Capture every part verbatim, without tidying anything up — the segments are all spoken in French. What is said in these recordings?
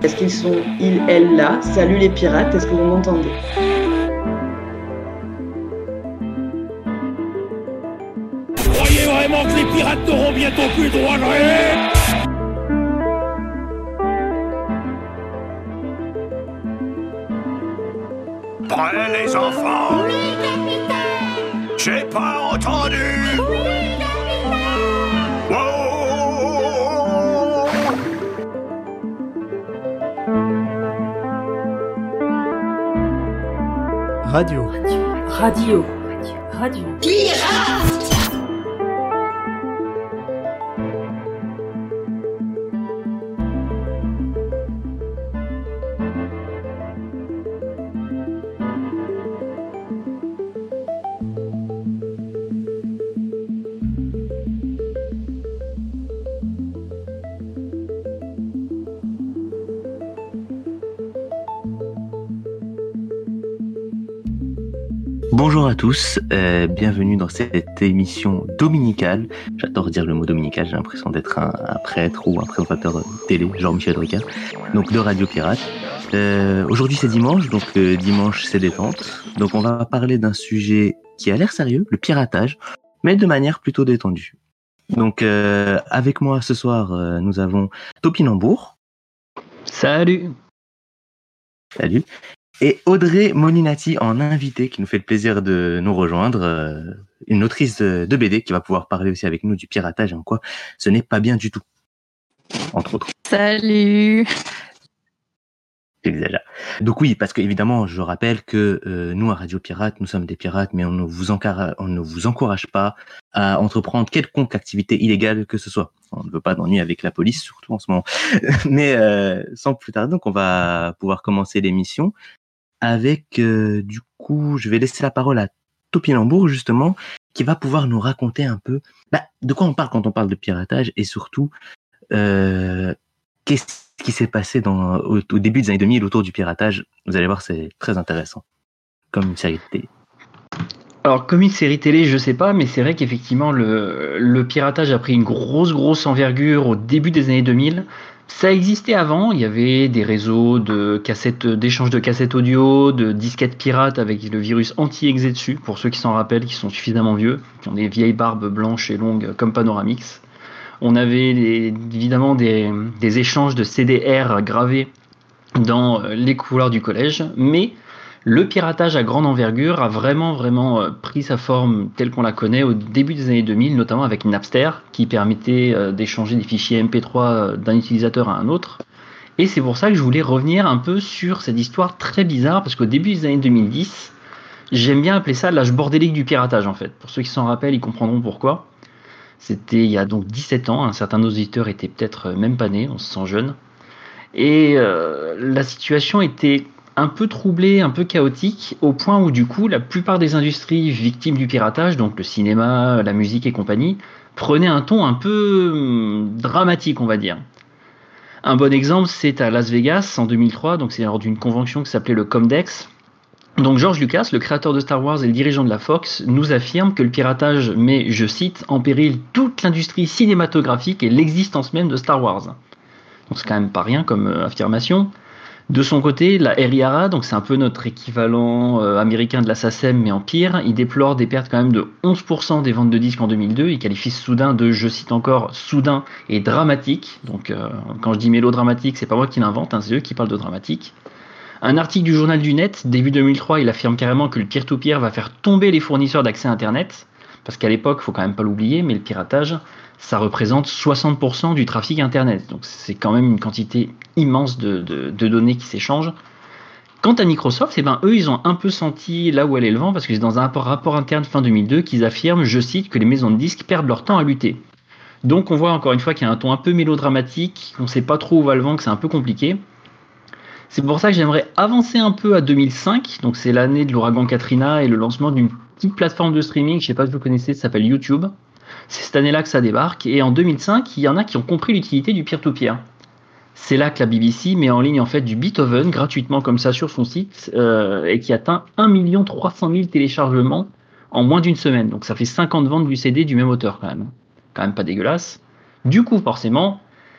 Est-ce qu'ils sont, ils, elles, là? Salut les pirates, est-ce que vous m'entendez? Croyez vraiment que les pirates n'auront bientôt plus le droit de rêver? Prêts les enfants? Oui, capitaine! J'ai pas entendu! Oui, capitaine! Wow! Radio. Radio. Radio. Pirate! Bonjour à tous, euh, bienvenue dans cette émission dominicale. J'adore dire le mot dominical, j'ai l'impression d'être un, un prêtre ou un présentateur télé, genre Michel Ricard, donc de Radio Pirate. Euh, aujourd'hui c'est dimanche, donc euh, dimanche c'est détente. Donc on va parler d'un sujet qui a l'air sérieux, le piratage, mais de manière plutôt détendue. Donc euh, avec moi ce soir, euh, nous avons Topinambour. Salut. Salut. Et Audrey Moninati en invité qui nous fait le plaisir de nous rejoindre, euh, une autrice de, de B D qui va pouvoir parler aussi avec nous du piratage et en quoi ce n'est pas bien du tout, entre autres. Salut. J'exagère. Donc oui, parce qu'évidemment, je rappelle que euh, nous à Radio Pirate, nous sommes des pirates, mais on ne vous encara- on ne vous encourage pas à entreprendre quelconque activité illégale que ce soit. On ne veut pas d'ennui avec la police, surtout en ce moment. Mais euh, sans plus tarder, donc on va pouvoir commencer l'émission. Avec, euh, du coup, je vais laisser la parole à Topinambour, justement, qui va pouvoir nous raconter un peu bah, de quoi on parle quand on parle de piratage et surtout, euh, qu'est-ce qui s'est passé dans, au, au début des années deux mille autour du piratage. Vous allez voir, c'est très intéressant, comme une série de télé. Alors, comme une série télé, je sais pas, mais c'est vrai qu'effectivement, le, le piratage a pris une grosse, grosse envergure au début des années deux mille. Ça existait avant, il y avait des réseaux de cassettes, d'échange de cassettes audio, de disquettes pirates avec le virus anti-exé dessus, pour ceux qui s'en rappellent, qui sont suffisamment vieux, qui ont des vieilles barbes blanches et longues comme Panoramix. On avait les, évidemment des, des échanges de C D R gravés dans les couloirs du collège, mais le piratage à grande envergure a vraiment, vraiment pris sa forme telle qu'on la connaît au début des années deux mille, notamment avec Napster, qui permettait d'échanger des fichiers M P trois d'un utilisateur à un autre. Et c'est pour ça que je voulais revenir un peu sur cette histoire très bizarre, parce qu'au début des années deux mille dix, j'aime bien appeler ça l'âge bordélique du piratage, en fait. Pour ceux qui s'en rappellent, ils comprendront pourquoi. C'était il y a donc dix-sept ans, un certain auditeur était peut-être même pas né, on se sent jeune. Et euh, la situation était un peu troublé, un peu chaotique, au point où du coup la plupart des industries victimes du piratage, donc le cinéma, la musique et compagnie, prenaient un ton un peu hum, dramatique, on va dire. Un bon exemple, c'est à Las Vegas en deux mille trois, donc c'est lors d'une convention qui s'appelait le Comdex. Donc George Lucas, le créateur de Star Wars et le dirigeant de la Fox, nous affirme que le piratage met, je cite, en péril toute l'industrie cinématographique et l'existence même de Star Wars. Donc c'est quand même pas rien comme euh, affirmation. De son côté, la R I A R A, donc c'est un peu notre équivalent euh, américain de la SACEM, mais en pire, il déplore des pertes quand même de onze pour cent des ventes de disques en deux mille deux. Il qualifie ce soudain de, je cite encore, soudain et dramatique. Donc euh, quand je dis mélodramatique, c'est pas moi qui l'invente, hein, c'est eux qui parlent de dramatique. Un article du journal du net, début deux mille trois, il affirme carrément que le peer-to-peer va faire tomber les fournisseurs d'accès Internet, parce qu'à l'époque, faut quand même pas l'oublier, mais le piratage, ça représente soixante pour cent du trafic Internet. Donc c'est quand même une quantité immense de, de, de données qui s'échangent. Quant à Microsoft, eh ben, eux, ils ont un peu senti là où allait le vent, parce que c'est dans un rapport, rapport interne fin deux mille deux qu'ils affirment, je cite, que les maisons de disques perdent leur temps à lutter. Donc on voit encore une fois qu'il y a un ton un peu mélodramatique, qu'on ne sait pas trop où va le vent, que c'est un peu compliqué. C'est pour ça que j'aimerais avancer un peu à deux mille cinq, donc c'est l'année de l'ouragan Katrina et le lancement d'une petite plateforme de streaming, je ne sais pas si vous connaissez, ça s'appelle YouTube. C'est cette année-là que ça débarque, et en deux mille cinq, il y en a qui ont compris l'utilité du peer-to-peer. C'est là que la B B C met en ligne en fait du Beethoven gratuitement comme ça sur son site, euh, et qui atteint un million trois cent mille téléchargements en moins d'une semaine. Donc ça fait cinquante ventes du C D du même auteur quand même. Quand même pas dégueulasse. Du coup, forcément,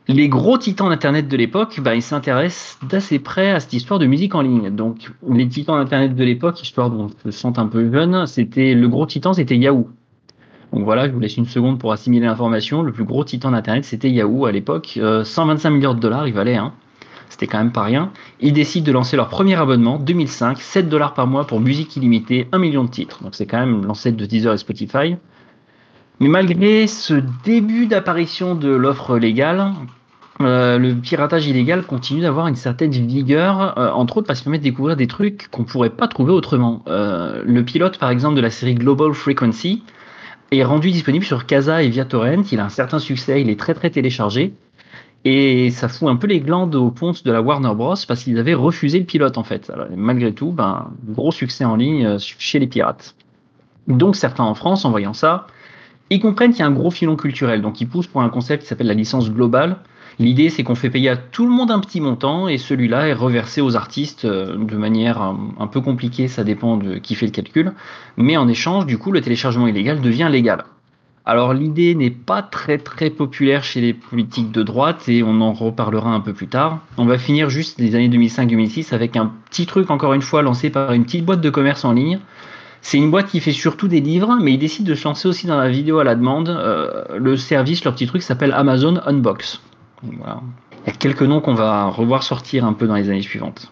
Les gros titans d'Internet de l'époque, bah, ils s'intéressent d'assez près à cette histoire de musique en ligne. Donc, les titans d'Internet de l'époque, histoire dont je me sente un peu jeune, c'était le gros titan, c'était Yahoo. Donc voilà, je vous laisse une seconde pour assimiler l'information. Le plus gros titan d'Internet, c'était Yahoo à l'époque. Euh, cent vingt-cinq milliards de dollars, il valait, hein. C'était quand même pas rien. Ils décident de lancer leur premier abonnement, deux mille cinq, sept dollars par mois pour musique illimitée, un million de titres. Donc c'est quand même l'ancêtre de Deezer et Spotify. Mais malgré ce début d'apparition de l'offre légale, euh, le piratage illégal continue d'avoir une certaine vigueur, euh, entre autres parce qu'il permet de découvrir des trucs qu'on ne pourrait pas trouver autrement. Euh, le pilote, par exemple, de la série Global Frequency est rendu disponible sur Kazaa et via Torrent. Il a un certain succès, il est très très téléchargé. Et ça fout un peu les glandes aux pontes de la Warner Bros. Parce qu'ils avaient refusé le pilote, en fait. Alors, malgré tout, ben, gros succès en ligne chez les pirates. Donc certains en France, en voyant ça, ils comprennent qu'il y a un gros filon culturel. Donc ils poussent pour un concept qui s'appelle la licence globale. L'idée, c'est qu'on fait payer à tout le monde un petit montant et celui-là est reversé aux artistes de manière un peu compliquée, ça dépend de qui fait le calcul. Mais en échange, du coup, le téléchargement illégal devient légal. Alors l'idée n'est pas très très populaire chez les politiques de droite et on en reparlera un peu plus tard. On va finir juste les années deux mille cinq deux mille six avec un petit truc encore une fois lancé par une petite boîte de commerce en ligne. C'est une boîte qui fait surtout des livres, mais ils décident de se lancer aussi dans la vidéo à la demande. Euh, le service, leur petit truc s'appelle Amazon Unbox. Voilà. Il y a quelques noms qu'on va revoir sortir un peu dans les années suivantes.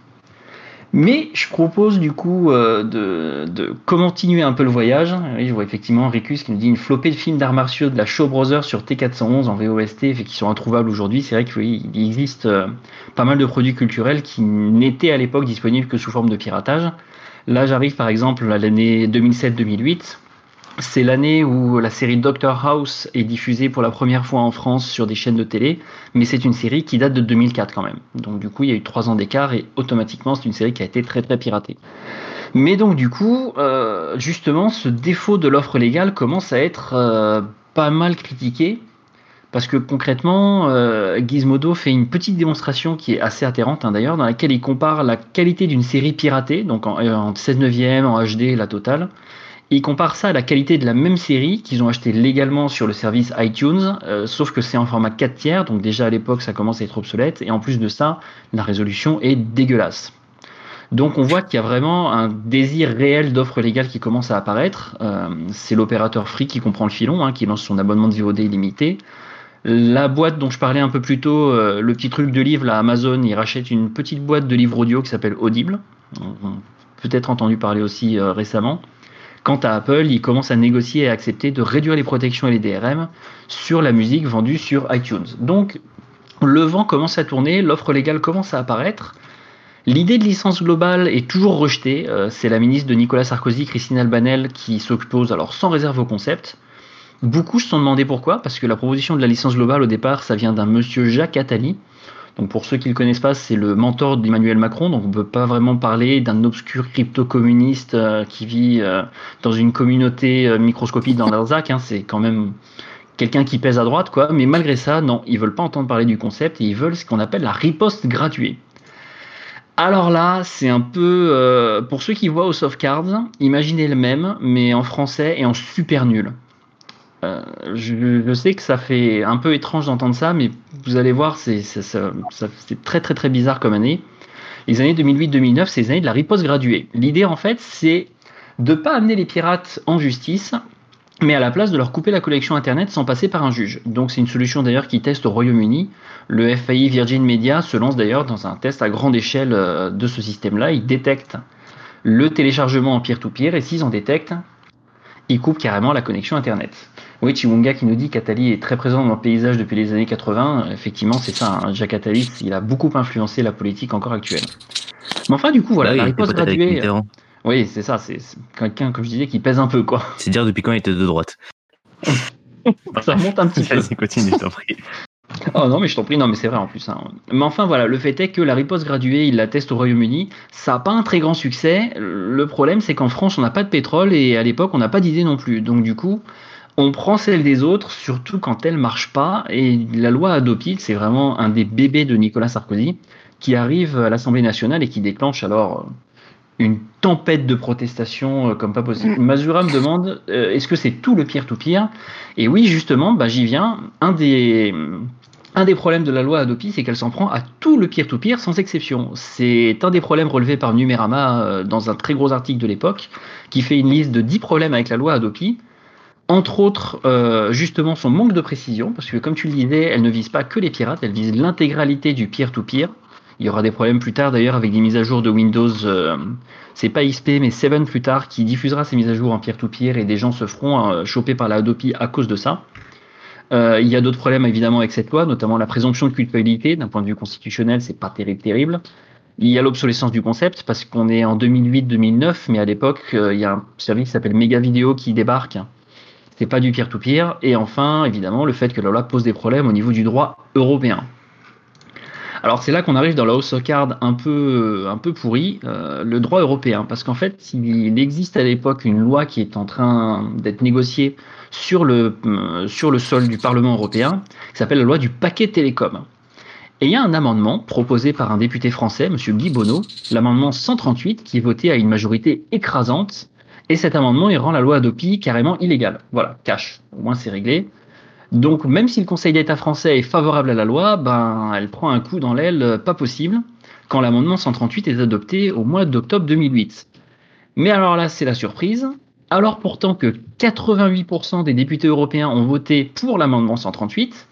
Mais je propose du coup euh, de, de continuer un peu le voyage. Oui, je vois effectivement Ricus qui nous dit une flopée de films d'arts martiaux de la Shaw Brothers sur T quatre cent onze en V O S T, fait qui sont introuvables aujourd'hui. C'est vrai qu'il oui, existe euh, pas mal de produits culturels qui n'étaient à l'époque disponibles que sous forme de piratage. Là, j'arrive par exemple à l'année deux mille sept deux mille huit. C'est l'année où la série Doctor House est diffusée pour la première fois en France sur des chaînes de télé, mais c'est une série qui date de deux mille quatre quand même. Donc du coup, il y a eu trois ans d'écart et automatiquement, c'est une série qui a été très très piratée. Mais donc du coup, euh, justement, ce défaut de l'offre légale commence à être euh, pas mal critiqué, parce que concrètement, euh, Gizmodo fait une petite démonstration qui est assez atterrante hein, d'ailleurs, dans laquelle il compare la qualité d'une série piratée, donc en, en seize neuvième, en H D, la totale. Ils comparent ça à la qualité de la même série qu'ils ont acheté légalement sur le service iTunes, euh, sauf que c'est en format quatre tiers, donc déjà à l'époque ça commence à être obsolète, et en plus de ça, la résolution est dégueulasse. Donc on voit qu'il y a vraiment un désir réel d'offre légale qui commence à apparaître. Euh, c'est l'opérateur Free qui comprend le filon, hein, qui lance son abonnement de V O D illimité. La boîte dont je parlais un peu plus tôt, euh, le petit truc de livre, là, Amazon, il rachète une petite boîte de livres audio qui s'appelle Audible. On a peut-être entendu parler aussi euh, récemment. Quant à Apple, il commence à négocier et à accepter de réduire les protections et les D R M sur la musique vendue sur iTunes. Donc, le vent commence à tourner, l'offre légale commence à apparaître. L'idée de licence globale est toujours rejetée. Euh, c'est la ministre de Nicolas Sarkozy, Christine Albanel, qui s'oppose alors sans réserve au concept. Beaucoup se sont demandé pourquoi, parce que la proposition de la licence globale, au départ, ça vient d'un monsieur Jacques Attali. Donc pour ceux qui ne le connaissent pas, c'est le mentor d'Emmanuel Macron, donc on ne peut pas vraiment parler d'un obscur crypto-communiste euh, qui vit euh, dans une communauté euh, microscopique dans l'Arzac, hein, c'est quand même quelqu'un qui pèse à droite, quoi. Mais malgré ça, non, ils ne veulent pas entendre parler du concept et ils veulent ce qu'on appelle la riposte graduée. Alors là, c'est un peu, euh, pour ceux qui voient House of Cards, imaginez le même, mais en français et en super nul. Euh, je, je sais que ça fait un peu étrange d'entendre ça, mais vous allez voir, c'est, c'est, ça, ça, c'est très très très bizarre comme année. Les années deux mille huit deux mille neuf, c'est les années de la riposte graduée. L'idée en fait, c'est de ne pas amener les pirates en justice, mais à la place de leur couper la connexion Internet sans passer par un juge. Donc c'est une solution d'ailleurs qui teste au Royaume-Uni. Le F A I Virgin Media se lance d'ailleurs dans un test à grande échelle de ce système-là. Ils détectent le téléchargement en peer-to-peer et s'ils en détectent, ils coupent carrément la connexion Internet. Oui, Chiwonga qui nous dit qu'Attali est très présent dans le paysage depuis les années quatre-vingts. Effectivement, c'est ça. Hein. Jacques Attali, il a beaucoup influencé la politique encore actuelle. Mais enfin, du coup, voilà, bah oui, la riposte graduée. Oui, c'est ça. C'est, c'est quelqu'un, comme je disais, qui pèse un peu, quoi. C'est dire depuis quand il était de droite. Ça remonte un petit peu. Vas-y, continue, je t'en prie. Oh non, mais je t'en prie, non, mais c'est vrai en plus. Hein. Mais enfin, voilà, le fait est que la riposte graduée, il la teste au Royaume-Uni. Ça n'a pas un très grand succès. Le problème, c'est qu'en France, on n'a pas de pétrole et à l'époque, on n'a pas d'idée non plus. Donc, du coup, on prend celle des autres, surtout quand elle ne marche pas. Et la loi Adopi, c'est vraiment un des bébés de Nicolas Sarkozy qui arrive à l'Assemblée nationale et qui déclenche alors une tempête de protestations comme pas possible. Mazura me demande, euh, est-ce que c'est tout le peer-to-peer ? Et oui, justement, bah, j'y viens. Un des... un des problèmes de la loi Hadopi, c'est qu'elle s'en prend à tout le peer-to-peer sans exception. C'est un des problèmes relevés par Numérama euh, dans un très gros article de l'époque, qui fait une liste de dix problèmes avec la loi Hadopi. Entre autres, euh, justement, son manque de précision, parce que comme tu le disais, elle ne vise pas que les pirates, elle vise l'intégralité du peer-to-peer. Il y aura des problèmes plus tard d'ailleurs avec des mises à jour de Windows, euh, c'est pas X P mais sept plus tard, qui diffusera ces mises à jour en peer-to-peer et des gens se feront euh, choper par la Hadopi à cause de ça. Euh, il y a d'autres problèmes évidemment avec cette loi, notamment la présomption de culpabilité. D'un point de vue constitutionnel, c'est pas terrible, terrible. Il y a l'obsolescence du concept, parce qu'on est en deux mille huit deux mille neuf, mais à l'époque, euh, il y a un service qui s'appelle Mega Video qui débarque. C'est pas du peer-to-peer. Et enfin, évidemment, le fait que la loi pose des problèmes au niveau du droit européen. Alors c'est là qu'on arrive dans la House of Cards un peu, un peu pourri, euh, le droit européen. Parce qu'en fait, il existe à l'époque une loi qui est en train d'être négociée sur le, euh, sur le sol du Parlement européen, qui s'appelle la loi du paquet télécom. Et il y a un amendement proposé par un député français, M. Guy Bonneau, l'amendement cent trente-huit, qui est voté à une majorité écrasante. Et cet amendement, il rend la loi Hadopi carrément illégale. Voilà, cash, au moins c'est réglé. Donc même si le Conseil d'État français est favorable à la loi, ben, elle prend un coup dans l'aile pas possible, quand l'amendement cent trente-huit est adopté au mois d'octobre deux mille huit. Mais alors là, c'est la surprise. Alors pourtant que quatre-vingt-huit pour cent des députés européens ont voté pour l'amendement cent trente-huit,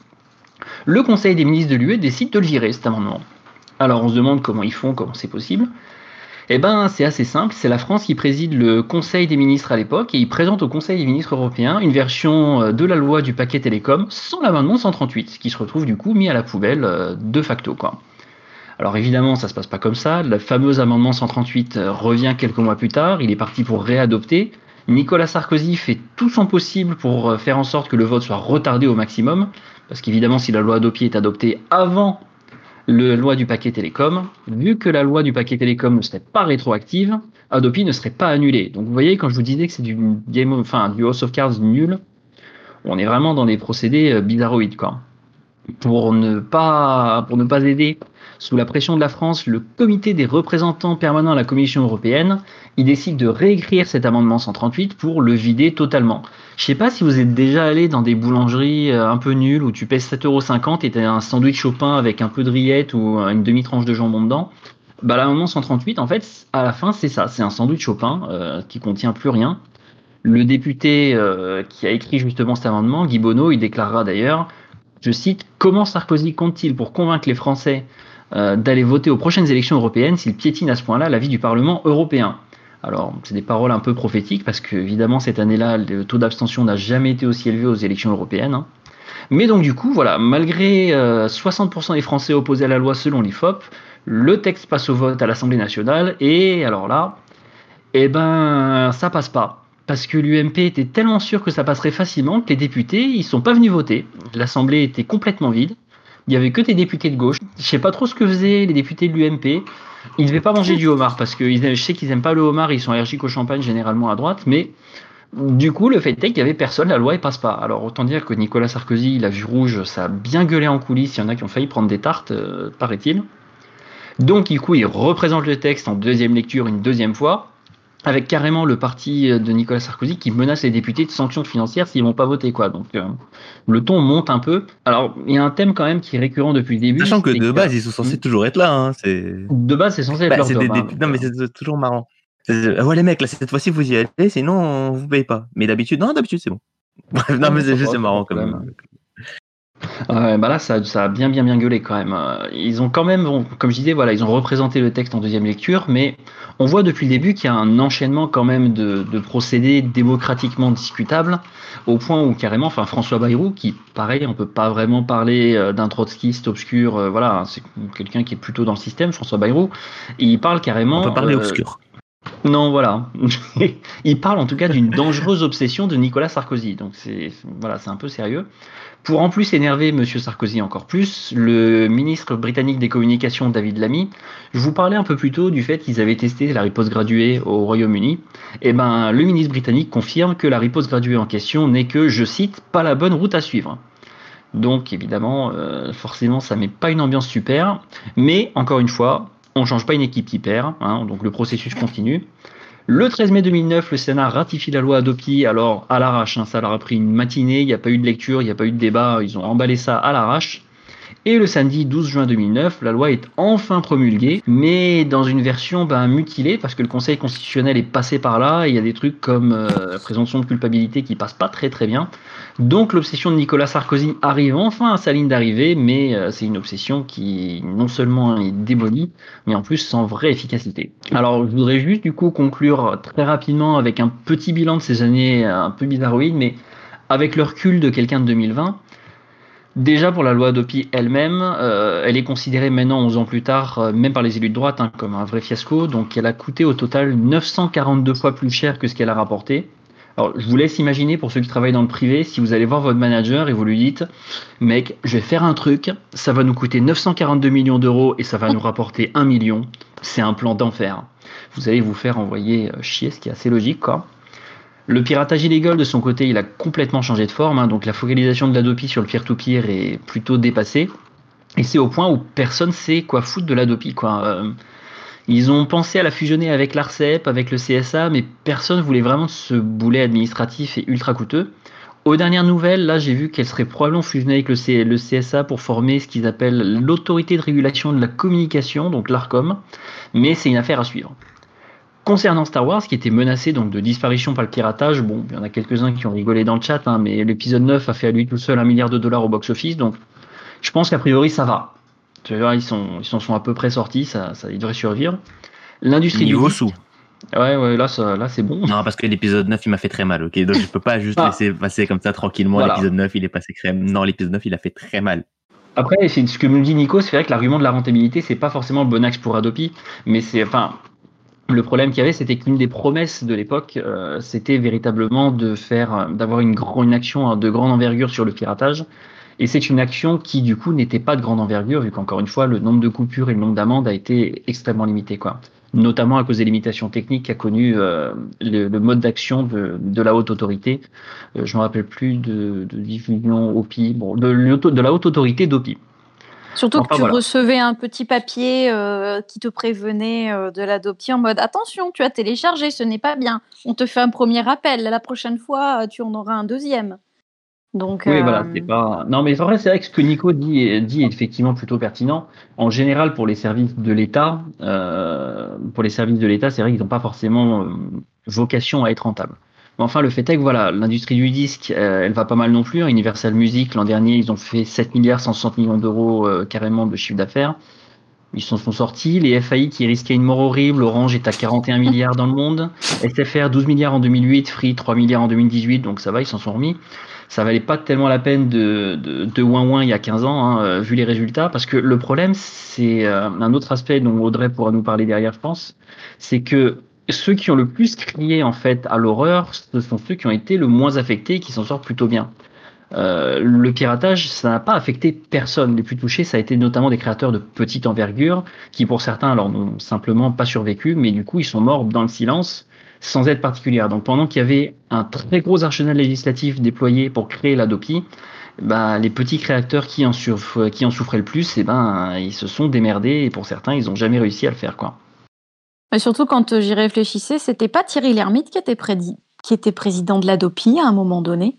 le Conseil des ministres de l'U E décide de le virer, cet amendement. Alors on se demande comment ils font, comment c'est possible. Eh ben, c'est assez simple, c'est la France qui préside le Conseil des ministres à l'époque et il présente au Conseil des ministres européens une version de la loi du paquet télécom sans l'amendement cent trente-huit, qui se retrouve du coup mis à la poubelle de facto, quoi. Alors évidemment, ça se passe pas comme ça, le fameux amendement cent trente-huit revient quelques mois plus tard, il est parti pour réadopter. Nicolas Sarkozy fait tout son possible pour faire en sorte que le vote soit retardé au maximum, parce qu'évidemment, si la loi Hadopi est adoptée avant la loi du paquet télécom, vu que la loi du paquet télécom ne serait pas rétroactive, Hadopi ne serait pas annulée. Donc vous voyez, quand je vous disais que c'est du game, enfin du House of Cards nul, on est vraiment dans des procédés bizarroïdes, quoi. Pour ne pas, pour ne pas aider, sous la pression de la France, le comité des représentants permanents à la Commission européenne, il décide de réécrire cet amendement cent trente-huit pour le vider totalement. Je sais pas si vous êtes déjà allé dans des boulangeries un peu nulles où tu payes sept euros cinquante et tu as un sandwich au pain avec un peu de rillettes ou une demi-tranche de jambon dedans. Bah, l'amendement cent trente-huit, en fait, à la fin, c'est ça, c'est un sandwich au pain euh, qui contient plus rien. Le député euh, qui a écrit justement cet amendement, Guy Bonneau, il déclarera d'ailleurs, je cite, « Comment Sarkozy compte-t-il pour convaincre les Français euh, d'aller voter aux prochaines élections européennes s'il piétine à ce point-là l'avis du Parlement européen ?» Alors, c'est des paroles un peu prophétiques parce que, évidemment, cette année-là, le taux d'abstention n'a jamais été aussi élevé aux élections européennes. Hein. Mais donc, du coup, voilà, malgré euh, soixante pour cent des Français opposés à la loi selon l'I F O P, le texte passe au vote à l'Assemblée nationale et alors là, eh ben, ça passe pas. Parce que l'U M P était tellement sûr que ça passerait facilement que les députés, ils sont pas venus voter. L'Assemblée était complètement vide. Il y avait que des députés de gauche. Je sais pas trop ce que faisaient les députés de l'U M P. Ils devaient pas manger du homard parce que je sais qu'ils aiment pas le homard, ils sont allergiques au champagne généralement à droite, mais du coup le fait est qu'il y avait personne, la loi elle passe pas. Alors autant dire que Nicolas Sarkozy, il a vu rouge, ça a bien gueulé en coulisses, il y en a qui ont failli prendre des tartes, euh, paraît-il. Donc du coup il représente le texte en deuxième lecture une deuxième fois, avec carrément le parti de Nicolas Sarkozy qui menace les députés de sanctions financières s'ils vont pas voter, quoi. Donc euh, le ton monte un peu. Alors il y a un thème quand même qui est récurrent depuis le début. Sachant que de base ils sont censés mmh. toujours être là. Hein, c'est... De base c'est censé être bah, leur c'est job, des, hein, des... Non mais c'est toujours marrant. C'est... Ouais les mecs là cette fois-ci vous y allez, sinon on vous paye pas. Mais d'habitude non d'habitude c'est bon. Bref non mais c'est juste c'est marrant quand même. même. Euh, bah là, ça, ça a bien, bien, bien gueulé quand même. Ils ont quand même, bon, comme je disais, voilà, ils ont représenté le texte en deuxième lecture, mais on voit depuis le début qu'il y a un enchaînement quand même de, de procédés démocratiquement discutables, au point où carrément, enfin, François Bayrou, qui, pareil, on peut pas vraiment parler d'un trotskiste obscur, euh, voilà, c'est quelqu'un qui est plutôt dans le système, François Bayrou, il parle carrément. On peut parler euh, obscur. Non, voilà. Il parle en tout cas d'une dangereuse obsession de Nicolas Sarkozy. Donc c'est voilà, c'est un peu sérieux. Pour en plus énerver Monsieur Sarkozy encore plus, le ministre britannique des Communications David Lammy, je vous parlais un peu plus tôt du fait qu'ils avaient testé la riposte graduée au Royaume-Uni. Et ben le ministre britannique confirme que la riposte graduée en question n'est que, je cite, pas la bonne route à suivre. Donc évidemment, euh, forcément, ça met pas une ambiance super. Mais encore une fois, on ne change pas une équipe qui perd, hein, donc le processus continue. Le treize mai deux mille neuf, le Sénat ratifie la loi Hadopi, alors à l'arrache, hein, ça leur a pris une matinée, il n'y a pas eu de lecture, il n'y a pas eu de débat, ils ont emballé ça à l'arrache. Et le samedi douze juin deux mille neuf, la loi est enfin promulguée, mais dans une version ben, mutilée, parce que le Conseil constitutionnel est passé par là, et il y a des trucs comme euh, la présomption de culpabilité qui passent pas très très bien. Donc l'obsession de Nicolas Sarkozy arrive enfin à sa ligne d'arrivée, mais euh, c'est une obsession qui non seulement est démolie, mais en plus sans vraie efficacité. Alors je voudrais juste du coup conclure très rapidement avec un petit bilan de ces années un peu bizarroïdes, mais avec le recul de quelqu'un de deux mille vingt, déjà pour la loi Hadopi elle-même, euh, elle est considérée maintenant, onze ans plus tard, euh, même par les élus de droite, hein, comme un vrai fiasco. Donc elle a coûté au total neuf cent quarante-deux fois plus cher que ce qu'elle a rapporté. Alors je vous laisse imaginer, pour ceux qui travaillent dans le privé, si vous allez voir votre manager et vous lui dites « Mec, je vais faire un truc, ça va nous coûter neuf cent quarante-deux millions d'euros et ça va nous rapporter un million. C'est un plan d'enfer. » Vous allez vous faire envoyer chier, ce qui est assez logique, quoi. Le piratage illégal, de son côté, il a complètement changé de forme, hein, donc la focalisation de l'Hadopi sur le peer-to-peer est plutôt dépassée. Et c'est au point où personne sait quoi foutre de l'Hadopi, quoi. Euh, ils ont pensé à la fusionner avec l'Arcep, avec le C S A, mais personne voulait vraiment de ce boulet administratif et ultra coûteux. Aux dernières nouvelles, là, j'ai vu qu'elle serait probablement fusionnée avec le, C- le C S A pour former ce qu'ils appellent l'autorité de régulation de la communication, donc l'ARCOM, mais c'est une affaire à suivre. Concernant Star Wars, qui était menacé donc de disparition par le piratage, bon, il y en a quelques-uns qui ont rigolé dans le chat, hein, mais l'épisode neuf a fait à lui tout seul un milliard de dollars au box-office, donc je pense qu'a priori ça va. Tu vois, ils sont, ils s'en sont à peu près sortis, ça, ça, ils devraient survivre. L'industrie Niveau du disque, sous. ouais, ouais, là, ça, là c'est bon. Non, parce que l'épisode neuf, il m'a fait très mal, ok? Donc je peux pas juste Ah. laisser passer comme ça tranquillement. Voilà. L'épisode neuf, il est passé crème. Non, l'épisode neuf, il a fait très mal. Après, c'est ce que me dit Nico, c'est vrai que l'argument de la rentabilité, c'est pas forcément le bon axe pour Hadopi, mais c'est, enfin, le problème qu'il y avait, c'était qu'une des promesses de l'époque, euh, c'était véritablement de faire, d'avoir une, gro- une action hein, de grande envergure sur le piratage. Et c'est une action qui, du coup, n'était pas de grande envergure, vu qu'encore une fois, le nombre de coupures et le nombre d'amendes a été extrêmement limité, quoi. Notamment à cause des limitations techniques qu'a connu euh, le, le mode d'action de, de la haute autorité. Euh, je ne me rappelle plus de, de diffusion O P I, bon, de, l'auto- de la haute autorité d'O P I. Surtout Enfin, que tu voilà. recevais un petit papier euh, qui te prévenait euh, de l'Hadopi en mode attention, tu as téléchargé, ce n'est pas bien. On te fait un premier appel. La prochaine fois, tu en auras un deuxième. Donc, Oui, euh, voilà, c'est pas. Non, mais en vrai, c'est vrai que ce que Nico dit, dit est effectivement plutôt pertinent. En général, pour les services de l'État, euh, pour les services de l'État, c'est vrai qu'ils n'ont pas forcément euh, vocation à être rentables. Mais enfin, le fait est que voilà, l'industrie du disque, euh, elle va pas mal non plus. Hein. Universal Music, l'an dernier, ils ont fait sept milliards cent soixante millions d'euros euh, carrément de chiffre d'affaires. Ils s'en sont sortis. Les F A I qui risquaient une mort horrible, Orange est à quarante et un milliards dans le monde. S F R, douze milliards en deux mille huit, Free, trois milliards en deux mille dix-huit, donc ça va, ils s'en sont remis. Ça valait pas tellement la peine de, de, de ouin ouin il y a quinze ans, hein, euh, vu les résultats, parce que le problème, c'est euh, un autre aspect dont Audrey pourra nous parler derrière, je pense, c'est que ceux qui ont le plus crié en fait à l'horreur, ce sont ceux qui ont été le moins affectés et qui s'en sortent plutôt bien. Euh, le piratage, ça n'a pas affecté personne. Les plus touchés, ça a été notamment des créateurs de petite envergure, qui pour certains, alors n'ont simplement pas survécu, mais du coup, ils sont morts dans le silence, sans aide particulière. Donc pendant qu'il y avait un très gros arsenal législatif déployé pour créer l'Hadopi, bah, les petits créateurs qui en, surf- qui en souffraient le plus, eh ben, ils se sont démerdés, et pour certains, ils n'ont jamais réussi à le faire, quoi. mais surtout quand euh, j'y réfléchissais, c'était pas Thierry Lhermitte qui était, prédi- qui était président de l'Hadopi à un moment donné.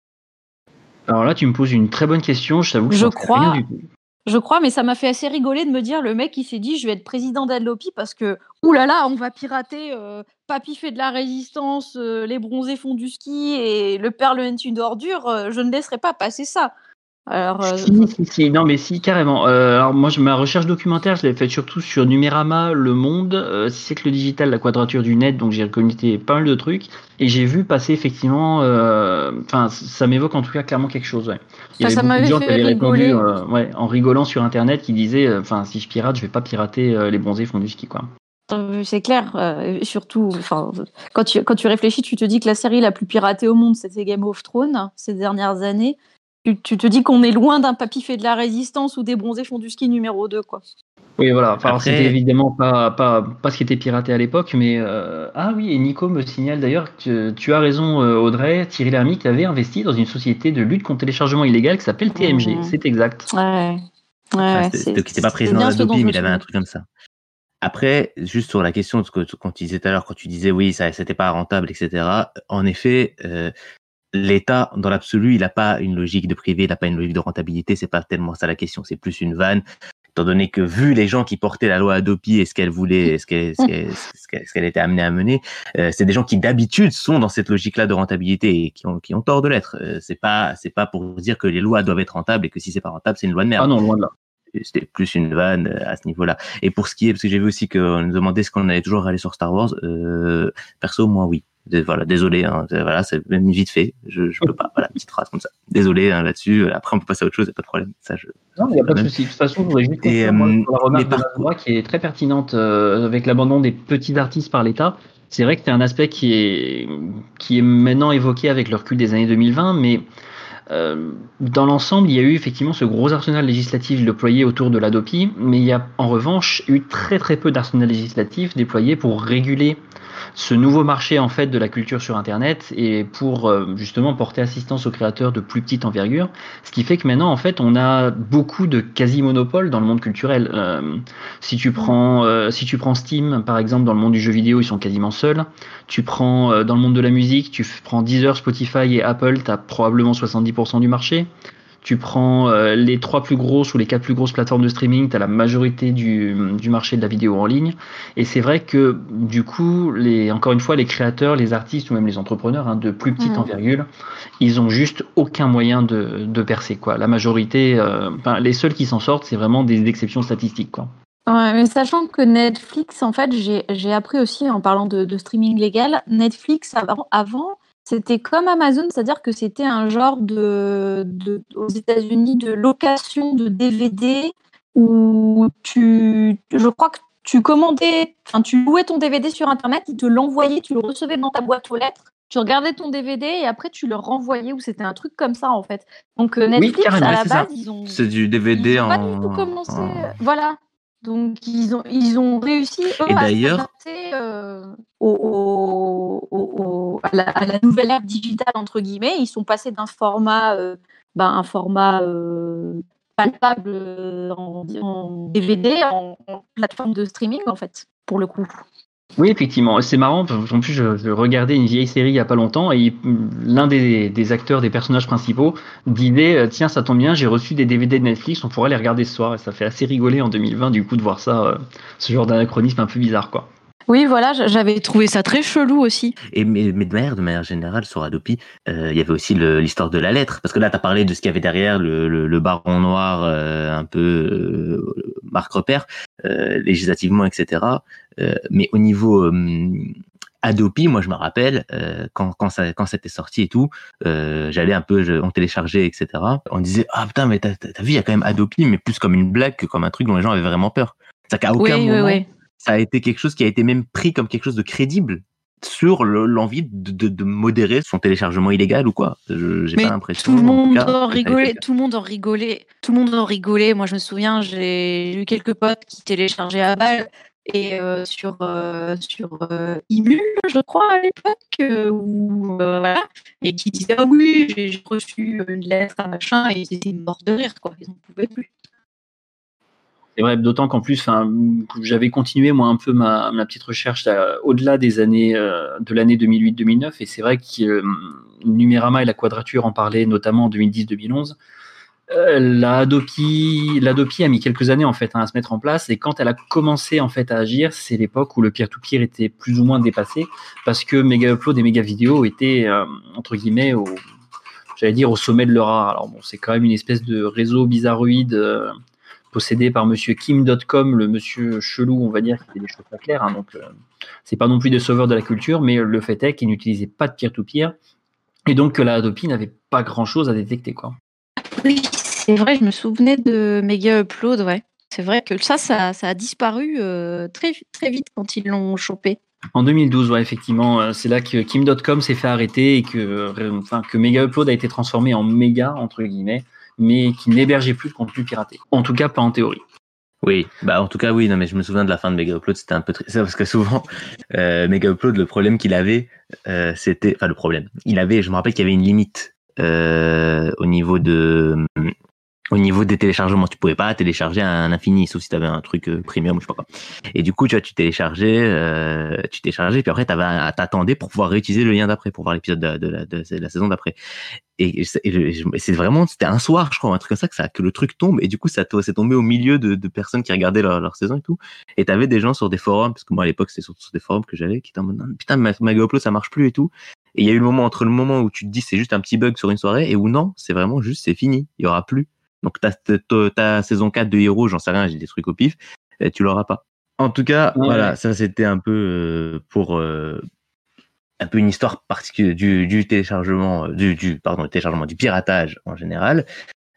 Alors là, tu me poses une très bonne question, je t'avoue que je Je n'en sais crois- rien du tout. Je crois, mais ça m'a fait assez rigoler de me dire le mec il s'est dit je vais être président d'Hadopi parce que oulala on va pirater euh, Papy fait de la résistance, euh, les bronzés font du ski et le père le est une ordure, euh, je ne laisserai pas passer ça. Alors euh, Si, si, si, non mais si, carrément. Euh, alors moi, je, ma recherche documentaire, je l'ai faite surtout sur Numérama, Le Monde, euh, C'est que le digital, la quadrature du net, donc j'ai reconnu pas mal de trucs, et j'ai vu passer effectivement, enfin, euh, ça m'évoque en tout cas clairement quelque chose, ouais. Il y Ça, avait ça beaucoup de m'avait gens qui fait avaient rigoler. répondu euh, ouais, en rigolant sur Internet, qui disaient, enfin, si je pirate, je vais pas pirater euh, les bronzés font du ski, quoi. Euh, c'est clair, euh, surtout, enfin, quand tu, quand tu réfléchis, tu te dis que la série la plus piratée au monde, c'était Game of Thrones ces dernières années. Tu, tu te dis qu'on est loin d'un Papy fait de la résistance ou des bronzés font du ski numéro deux, quoi. Oui, voilà. Enfin, alors, Après- c'était évidemment pas, pas, pas ce qui était piraté à l'époque, mais euh, ah oui, et Nico me signale d'ailleurs que tu as raison, euh, Audrey. Thierry Lhermitte avait investi dans une société de lutte contre le téléchargement illégal qui s'appelle T M G. Mmh. C'est exact. Ouais. Ouais, Enfin, ouais, c'était- c'est- c'était- c'était pas c'est président bien de ce dont l'Hadopi, je mais me il avait un souviens. truc comme ça. Après, juste sur la question de ce que quand tu disais tout à l'heure, quand tu disais oui, ça c'était pas rentable, et cetera. En effet, euh, l'État, dans l'absolu, il n'a pas une logique de privé, il n'a pas une logique de rentabilité, c'est pas tellement ça la question, c'est plus une vanne, étant donné que vu les gens qui portaient la loi Hadopi et ce qu'elle voulait, ce qu'elle, ce qu'elle, ce qu'elle, ce qu'elle était amenée à mener, euh, c'est des gens qui d'habitude sont dans cette logique-là de rentabilité et qui ont, qui ont tort de l'être. Euh, c'est pas, c'est pas pour dire que les lois doivent être rentables et que si c'est pas rentable, c'est une loi de merde. Ah non, loin de là. C'était plus une vanne à ce niveau-là. Et pour ce qui est, parce que j'ai vu aussi qu'on nous demandait ce qu'on allait toujours aller sur Star Wars, euh, perso, moi, oui. Voilà, désolé, hein, voilà, c'est même vite fait, je, je peux pas, voilà, petite phrase comme ça. Désolé hein, là-dessus, après on peut passer à autre chose, y a pas de problème. Ça, je, non, il n'y a pas de souci. De toute façon, je voudrais juste et, euh, moi, euh, sur la remarque par... de la loi qui est très pertinente euh, avec l'abandon des petits artistes par l'État. C'est vrai que c'est un aspect qui est, qui est maintenant évoqué avec le recul des années deux mille vingt, mais Euh, dans l'ensemble, il y a eu effectivement ce gros arsenal législatif déployé autour de l'Hadopi, mais il y a en revanche eu très très peu d'arsenal législatif déployé pour réguler ce nouveau marché en fait de la culture sur Internet et pour euh, justement porter assistance aux créateurs de plus petite envergure. Ce qui fait que maintenant en fait on a beaucoup de quasi-monopoles dans le monde culturel. Euh, si tu prends euh, si tu prends Steam par exemple, dans le monde du jeu vidéo, ils sont quasiment seuls. Tu prends euh, dans le monde de la musique, tu prends Deezer, Spotify et Apple, tu as probablement soixante-dix pour cent du marché. Tu prends euh, les trois plus grosses ou les quatre plus grosses plateformes de streaming, tu as la majorité du, du marché de la vidéo en ligne. Et c'est vrai que du coup, les, encore une fois, les créateurs, les artistes ou même les entrepreneurs hein, de plus petite mmh. envergure, ils ont juste aucun moyen de, de percer, quoi. La majorité, euh, enfin, les seuls qui s'en sortent, c'est vraiment des exceptions statistiques, quoi. Ouais, mais sachant que Netflix, en fait, j'ai, j'ai appris aussi en parlant de, de streaming légal, Netflix avant, avant c'était comme Amazon, c'est-à-dire que c'était un genre de, de aux États-Unis de location de D V D où tu, je crois que tu commandais, enfin tu louais ton D V D sur Internet, ils te l'envoyaient, tu le recevais dans ta boîte aux lettres, tu regardais ton D V D et après tu le renvoyais, ou c'était un truc comme ça en fait. Donc Netflix oui, à la c'est base ça. ils ont, c'est du D V D ils ont en. pas du tout commencé, en... voilà. Donc ils ont ils ont réussi eux, et à d'ailleurs s'adapter euh, au, au, au, à, la, à la nouvelle ère digitale entre guillemets. Ils sont passés d'un format euh, ben, un format euh, palpable euh, en, en D V D en, en plateforme de streaming en fait pour le coup. Oui, effectivement, c'est marrant. En plus, je, je regardais une vieille série il y a pas longtemps et l'un des, des acteurs, des personnages principaux, disait tiens, ça tombe bien, j'ai reçu des D V D de Netflix, on pourrait les regarder ce soir. Et ça fait assez rigoler en deux mille vingt du coup de voir ça, euh, ce genre d'anachronisme un peu bizarre, quoi. Oui, voilà, j'avais trouvé ça très chelou aussi. Et mais, mais de manière, de manière générale, sur Hadopi, euh, il y avait aussi le, l'histoire de la lettre, parce que là, tu as parlé de ce qu'il y avait derrière, le, le, le baron noir, euh, un peu euh, marque repère, euh, législativement, et cetera. Euh, mais au niveau euh, Hadopi, moi, je me rappelle euh, quand quand ça quand c'était sorti et tout, euh, j'allais un peu, je, on téléchargeait, et cetera. On disait ah putain, mais t'as, t'as vu, il y a quand même Hadopi, mais plus comme une blague que comme un truc dont les gens avaient vraiment peur. C'est-à-dire qu'à aucun oui, moment. Oui, oui. Ça a été quelque chose qui a été même pris comme quelque chose de crédible sur le, l'envie de, de, de modérer son téléchargement illégal ou quoi. Je, j'ai mais pas l'impression. Tout le monde cas, en rigolait, tout le monde en rigolait, tout le monde en rigolait. Moi, je me souviens, j'ai eu quelques potes qui téléchargeaient à balle et euh, sur euh, sur euh, Imul, je crois à l'époque, euh, où, euh, voilà, et qui disaient ah oui, j'ai, j'ai reçu une lettre, un machin, et ils étaient morts de rire, quoi. Ils n'en pouvaient plus. C'est vrai, d'autant qu'en plus, j'avais continué moi un peu ma, ma petite recherche là, au-delà des années euh, de l'année deux mille huit deux mille neuf, et c'est vrai que euh, Numérama et la Quadrature en parlaient notamment en deux mille dix deux mille onze. Euh, la Hadopi, l'Hadopi a mis quelques années en fait hein, à se mettre en place, et quand elle a commencé en fait à agir, c'est l'époque où le peer-to-peer était plus ou moins dépassé, parce que Mega Upload et Mega Vidéo étaient euh, entre guillemets au, j'allais dire au sommet de leur art. Alors bon, c'est quand même une espèce de réseau bizarroïde. Euh, possédé par monsieur Kim dot com, le monsieur chelou, on va dire, qui fait des choses pas claires. Hein, donc, euh, c'est pas non plus des sauveurs de la culture, mais le fait est qu'il n'utilisait pas de peer-to-peer, et donc que la Hadopi n'avait pas grand-chose à détecter, quoi. Oui, c'est vrai, je me souvenais de Mega Upload, ouais. C'est vrai que ça, ça, ça a disparu euh, très, très vite quand ils l'ont chopé. En deux mille douze, ouais, effectivement, c'est là que Kim dot com s'est fait arrêter et que, euh, enfin, que Mega Upload a été transformé en méga, entre guillemets, mais qui n'hébergeait plus de contenu piraté. En tout cas, pas en théorie. Oui, bah en tout cas oui, non mais je me souviens de la fin de Mega Upload, c'était un peu triste, parce que souvent euh, Mega Upload, le problème qu'il avait, euh, c'était, enfin le problème, il avait, je me rappelle qu'il y avait une limite euh, au niveau de, au niveau des téléchargements, tu pouvais pas télécharger à un infini, sauf si tu avais un truc euh, premium ou je sais pas quoi. Et du coup, tu vois, tu téléchargeais, euh, tu téléchargeais, puis après, t'avais à t'attendais pour pouvoir réutiliser le lien d'après, pour voir l'épisode de, de, la, de, de la saison d'après. Et, et, et c'est vraiment, c'était un soir, je crois, un truc comme ça, que, ça, que le truc tombe, et du coup, ça c'est tombé au milieu de, de personnes qui regardaient leur, leur saison et tout. Et t'avais des gens sur des forums, parce que moi, à l'époque, c'était surtout sur des forums que j'allais, qui étaient en mode, putain, ma, ma GoPro, ça marche plus et tout. Et il y a eu le moment, entre le moment où tu te dis c'est juste un petit bug sur une soirée, et où non, c'est vraiment juste, c'est fini, il y aura plus. Donc ta, ta, ta saison quatre de Hero, j'en sais rien, j'ai des trucs au pif, et tu l'auras pas. En tout cas, ouais. Voilà, ça c'était un peu euh, pour euh, un peu une histoire particulière du, du téléchargement, du, du pardon, du téléchargement, du piratage en général.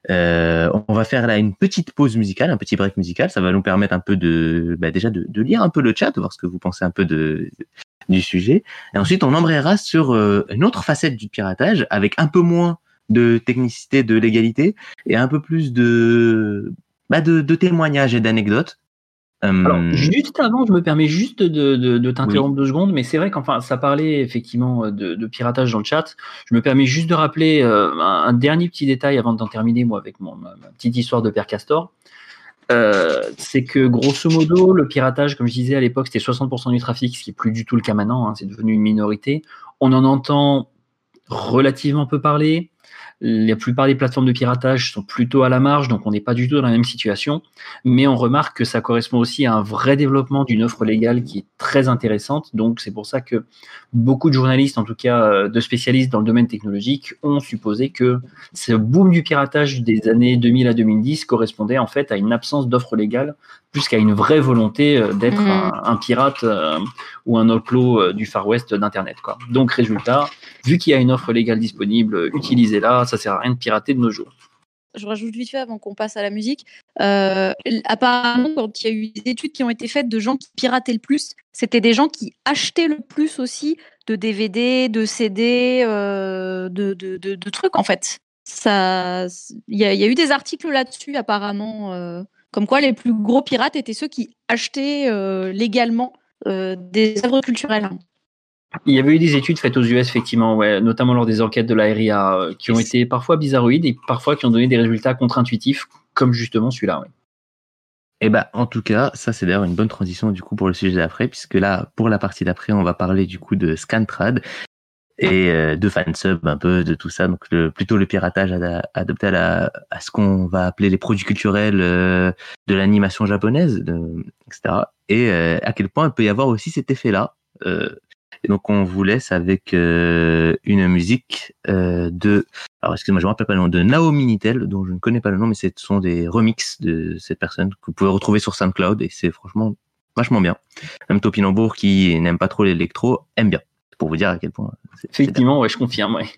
Euh, on va faire là une petite pause musicale, un petit break musical. Ça va nous permettre un peu de, bah déjà de, de lire un peu le chat, de voir ce que vous pensez un peu de, de du sujet. Et ensuite, on embrayera sur euh, une autre facette du piratage avec un peu moins de technicité, de légalité, et un peu plus de, bah de, de témoignages et d'anecdotes. Um... Alors, juste avant, je me permets juste de, de, de t'interrompre oui. deux secondes, mais c'est vrai qu'enfin, ça parlait effectivement de, de piratage dans le chat. Je me permets juste de rappeler euh, un, un dernier petit détail avant d'en terminer, moi, avec mon, ma, ma petite histoire de Père Castor. Euh, c'est que grosso modo, le piratage, comme je disais à l'époque, c'était soixante pour cent du trafic, ce qui n'est plus du tout le cas maintenant, hein, c'est devenu une minorité. On en entend relativement peu parler. La plupart des plateformes de piratage sont plutôt à la marge, donc on n'est pas du tout dans la même situation, mais on remarque que ça correspond aussi à un vrai développement d'une offre légale qui est très intéressante, donc c'est pour ça que beaucoup de journalistes, en tout cas de spécialistes dans le domaine technologique, ont supposé que ce boom du piratage des années deux mille à deux mille dix correspondait en fait à une absence d'offre légale, plus qu'à une vraie volonté d'être mmh. un, un pirate euh, ou un outlaw euh, du Far West d'Internet, quoi. Donc résultat, vu qu'il y a une offre légale disponible, utilisez-la, ça sert à rien de pirater de nos jours. Je rajoute vite fait avant qu'on passe à la musique. Euh, apparemment, quand il y a eu des études qui ont été faites de gens qui pirataient le plus, c'était des gens qui achetaient le plus aussi de D V D, de C D, euh, de, de, de, de trucs en fait. Ça, il y, y a eu des articles là-dessus apparemment, euh, comme quoi les plus gros pirates étaient ceux qui achetaient euh, légalement euh, des œuvres culturelles. Il y avait eu des études faites aux U S, effectivement, ouais, notamment lors des enquêtes de la R I A, euh, qui ont été parfois bizarroïdes et parfois qui ont donné des résultats contre-intuitifs, comme justement celui-là. Ouais. Et bah, en tout cas, ça c'est d'ailleurs une bonne transition du coup pour le sujet d'après, puisque là, pour la partie d'après, on va parler du coup de Scantrad et euh, de fansub, un peu de tout ça, donc le, plutôt le piratage ad- adopté à, la, à ce qu'on va appeler les produits culturels euh, de l'animation japonaise, de, et cetera. Et euh, à quel point il peut y avoir aussi cet effet-là. Euh, Et donc on vous laisse avec euh, une musique euh, de, alors excusez-moi, je ne me rappelle pas le nom, de Naomi Nitel, dont je ne connais pas le nom, mais ce sont des remixes de cette personne que vous pouvez retrouver sur SoundCloud et c'est franchement vachement bien. Même Topinambour qui n'aime pas trop l'électro aime bien. Pour vous dire à quel point. C'est, Effectivement, c'est ouais, je confirme. Ouais.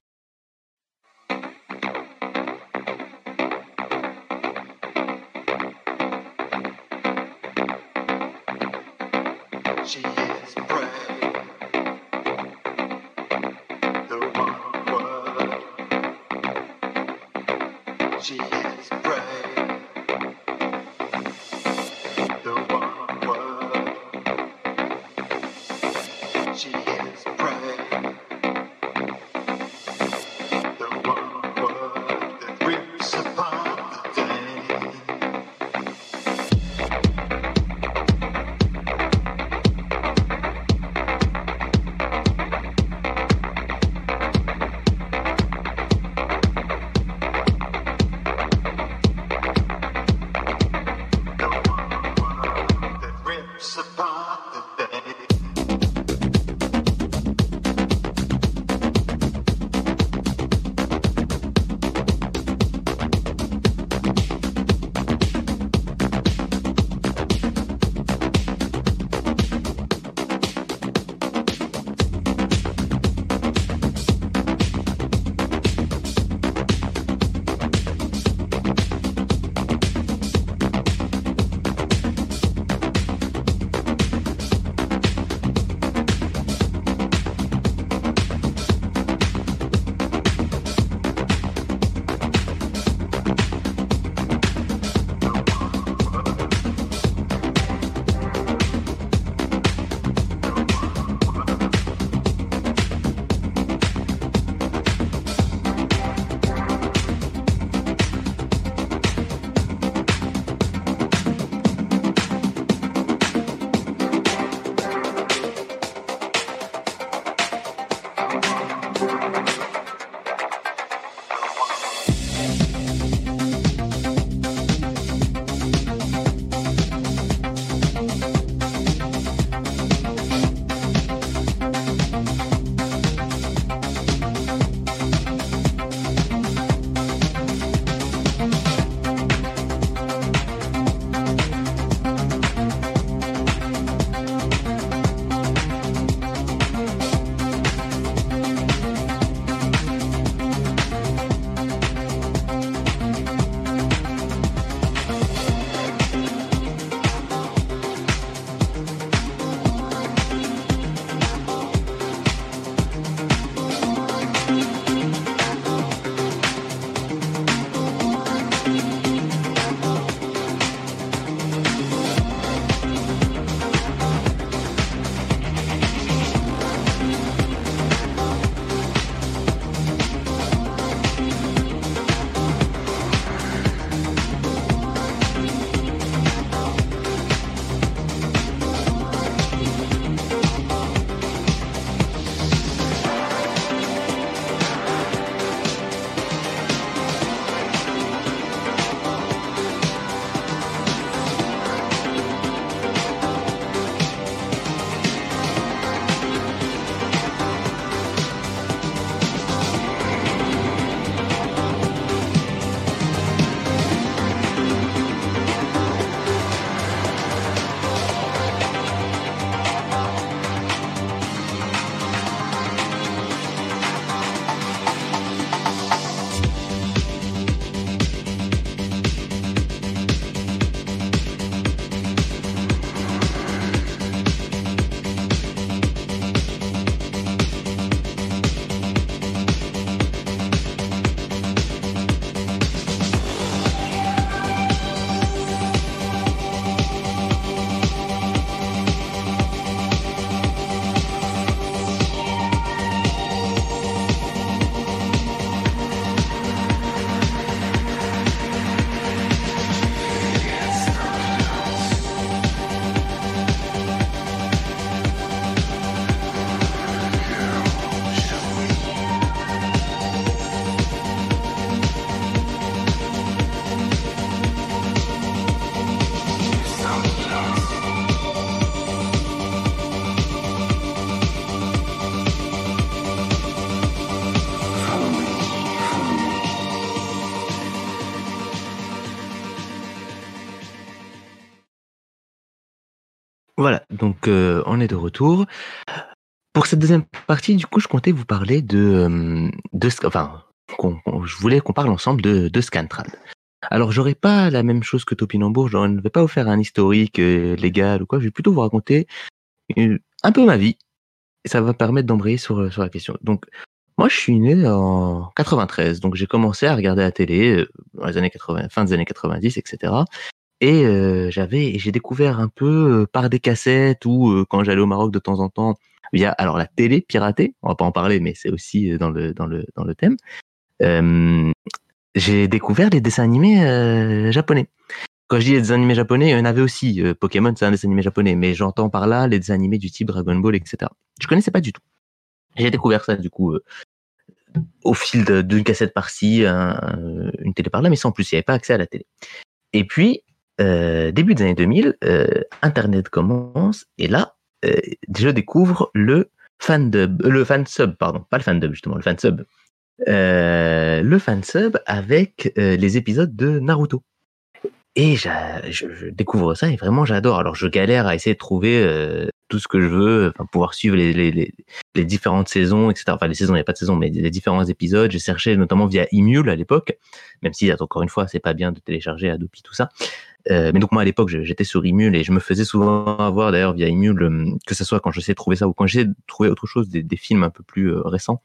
Voilà, donc euh, on est de retour. Pour cette deuxième partie, du coup, je comptais vous parler de... euh, de Sc- enfin, qu'on- qu'on- je voulais qu'on parle ensemble de, de Scantrad. Alors, j'aurais pas la même chose que Topinambour, je ne vais pas vous faire un historique euh, légal ou quoi, je vais plutôt vous raconter euh, un peu ma vie, et ça va permettre d'embrayer sur, euh, sur la question. Donc, moi, je suis né en quatre-vingt-treize, donc j'ai commencé à regarder la télé euh, dans les années quatre-vingts, fin des années quatre-vingt-dix, et cetera. Et euh, j'avais, j'ai découvert un peu euh, par des cassettes ou euh, quand j'allais au Maroc de temps en temps via, alors la télé piratée, on va pas en parler, mais c'est aussi euh, dans le dans le dans le thème. Euh, j'ai découvert les dessins animés euh, japonais. Quand je dis les dessins animés japonais, il y en avait aussi. Euh, Pokémon, c'est un dessin animé japonais, mais j'entends par là les dessins animés du type Dragon Ball, et cetera. Je connaissais pas du tout. J'ai découvert ça du coup euh, au fil de- d'une cassette par-ci, un- une télé par-là, mais sans plus, il n'y avait pas accès à la télé. Et puis, euh, début des années deux mille, euh, Internet commence, et là, euh, je découvre le fandub, euh, le fansub, pardon, pas le fandub justement, le fansub. Euh, le fansub avec euh, les épisodes de Naruto. Et j'a- je, je découvre ça et vraiment j'adore. Alors je galère à essayer de trouver euh, tout ce que je veux, enfin pouvoir suivre les, les, les, les différentes saisons, et cetera. Enfin les saisons, il n'y a pas de saison, mais les différents épisodes. J'ai cherché notamment via Emule à l'époque, même si encore une fois c'est pas bien de télécharger Adobe tout ça. Euh, mais donc moi à l'époque je- j'étais sur Emule et je me faisais souvent avoir d'ailleurs via Emule, euh, que ce soit quand j'essayais de trouver ça ou quand j'essayais de trouver autre chose, des, des films un peu plus euh, récents.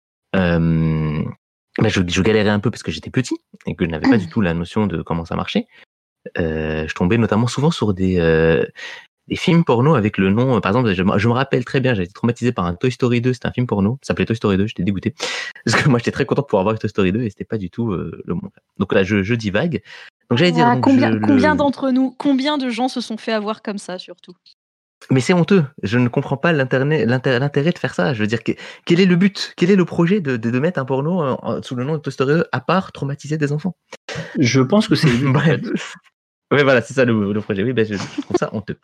Euh, bah, je, je galérais un peu parce que j'étais petit et que je n'avais pas du tout la notion de comment ça marchait. Euh, je tombais notamment souvent sur des, euh, des films porno avec le nom, euh, par exemple, je, me- je me rappelle très bien, j'ai été traumatisé par un Toy Story deux, c'était un film porno, ça s'appelait Toy Story deux, j'étais dégoûté, parce que moi j'étais très content de pouvoir voir Toy Story deux et c'était pas du tout euh, le monde. Donc là, je, je divague. Donc j'allais dire, Ah, donc, combien, je, le- combien d'entre nous, combien de gens se sont fait avoir comme ça surtout? mais c'est honteux, je ne comprends pas l'internet- l'inté- l'intérêt de faire ça, je veux dire, que- quel est le but, quel est le projet de, de, de mettre un porno en- en- sous le nom de Toy Story deux, à part traumatiser des enfants? Je pense que c'est le but, en Bref. fait. Ouais, voilà, c'est ça le, le projet. Oui, ben, je, je trouve ça honteux.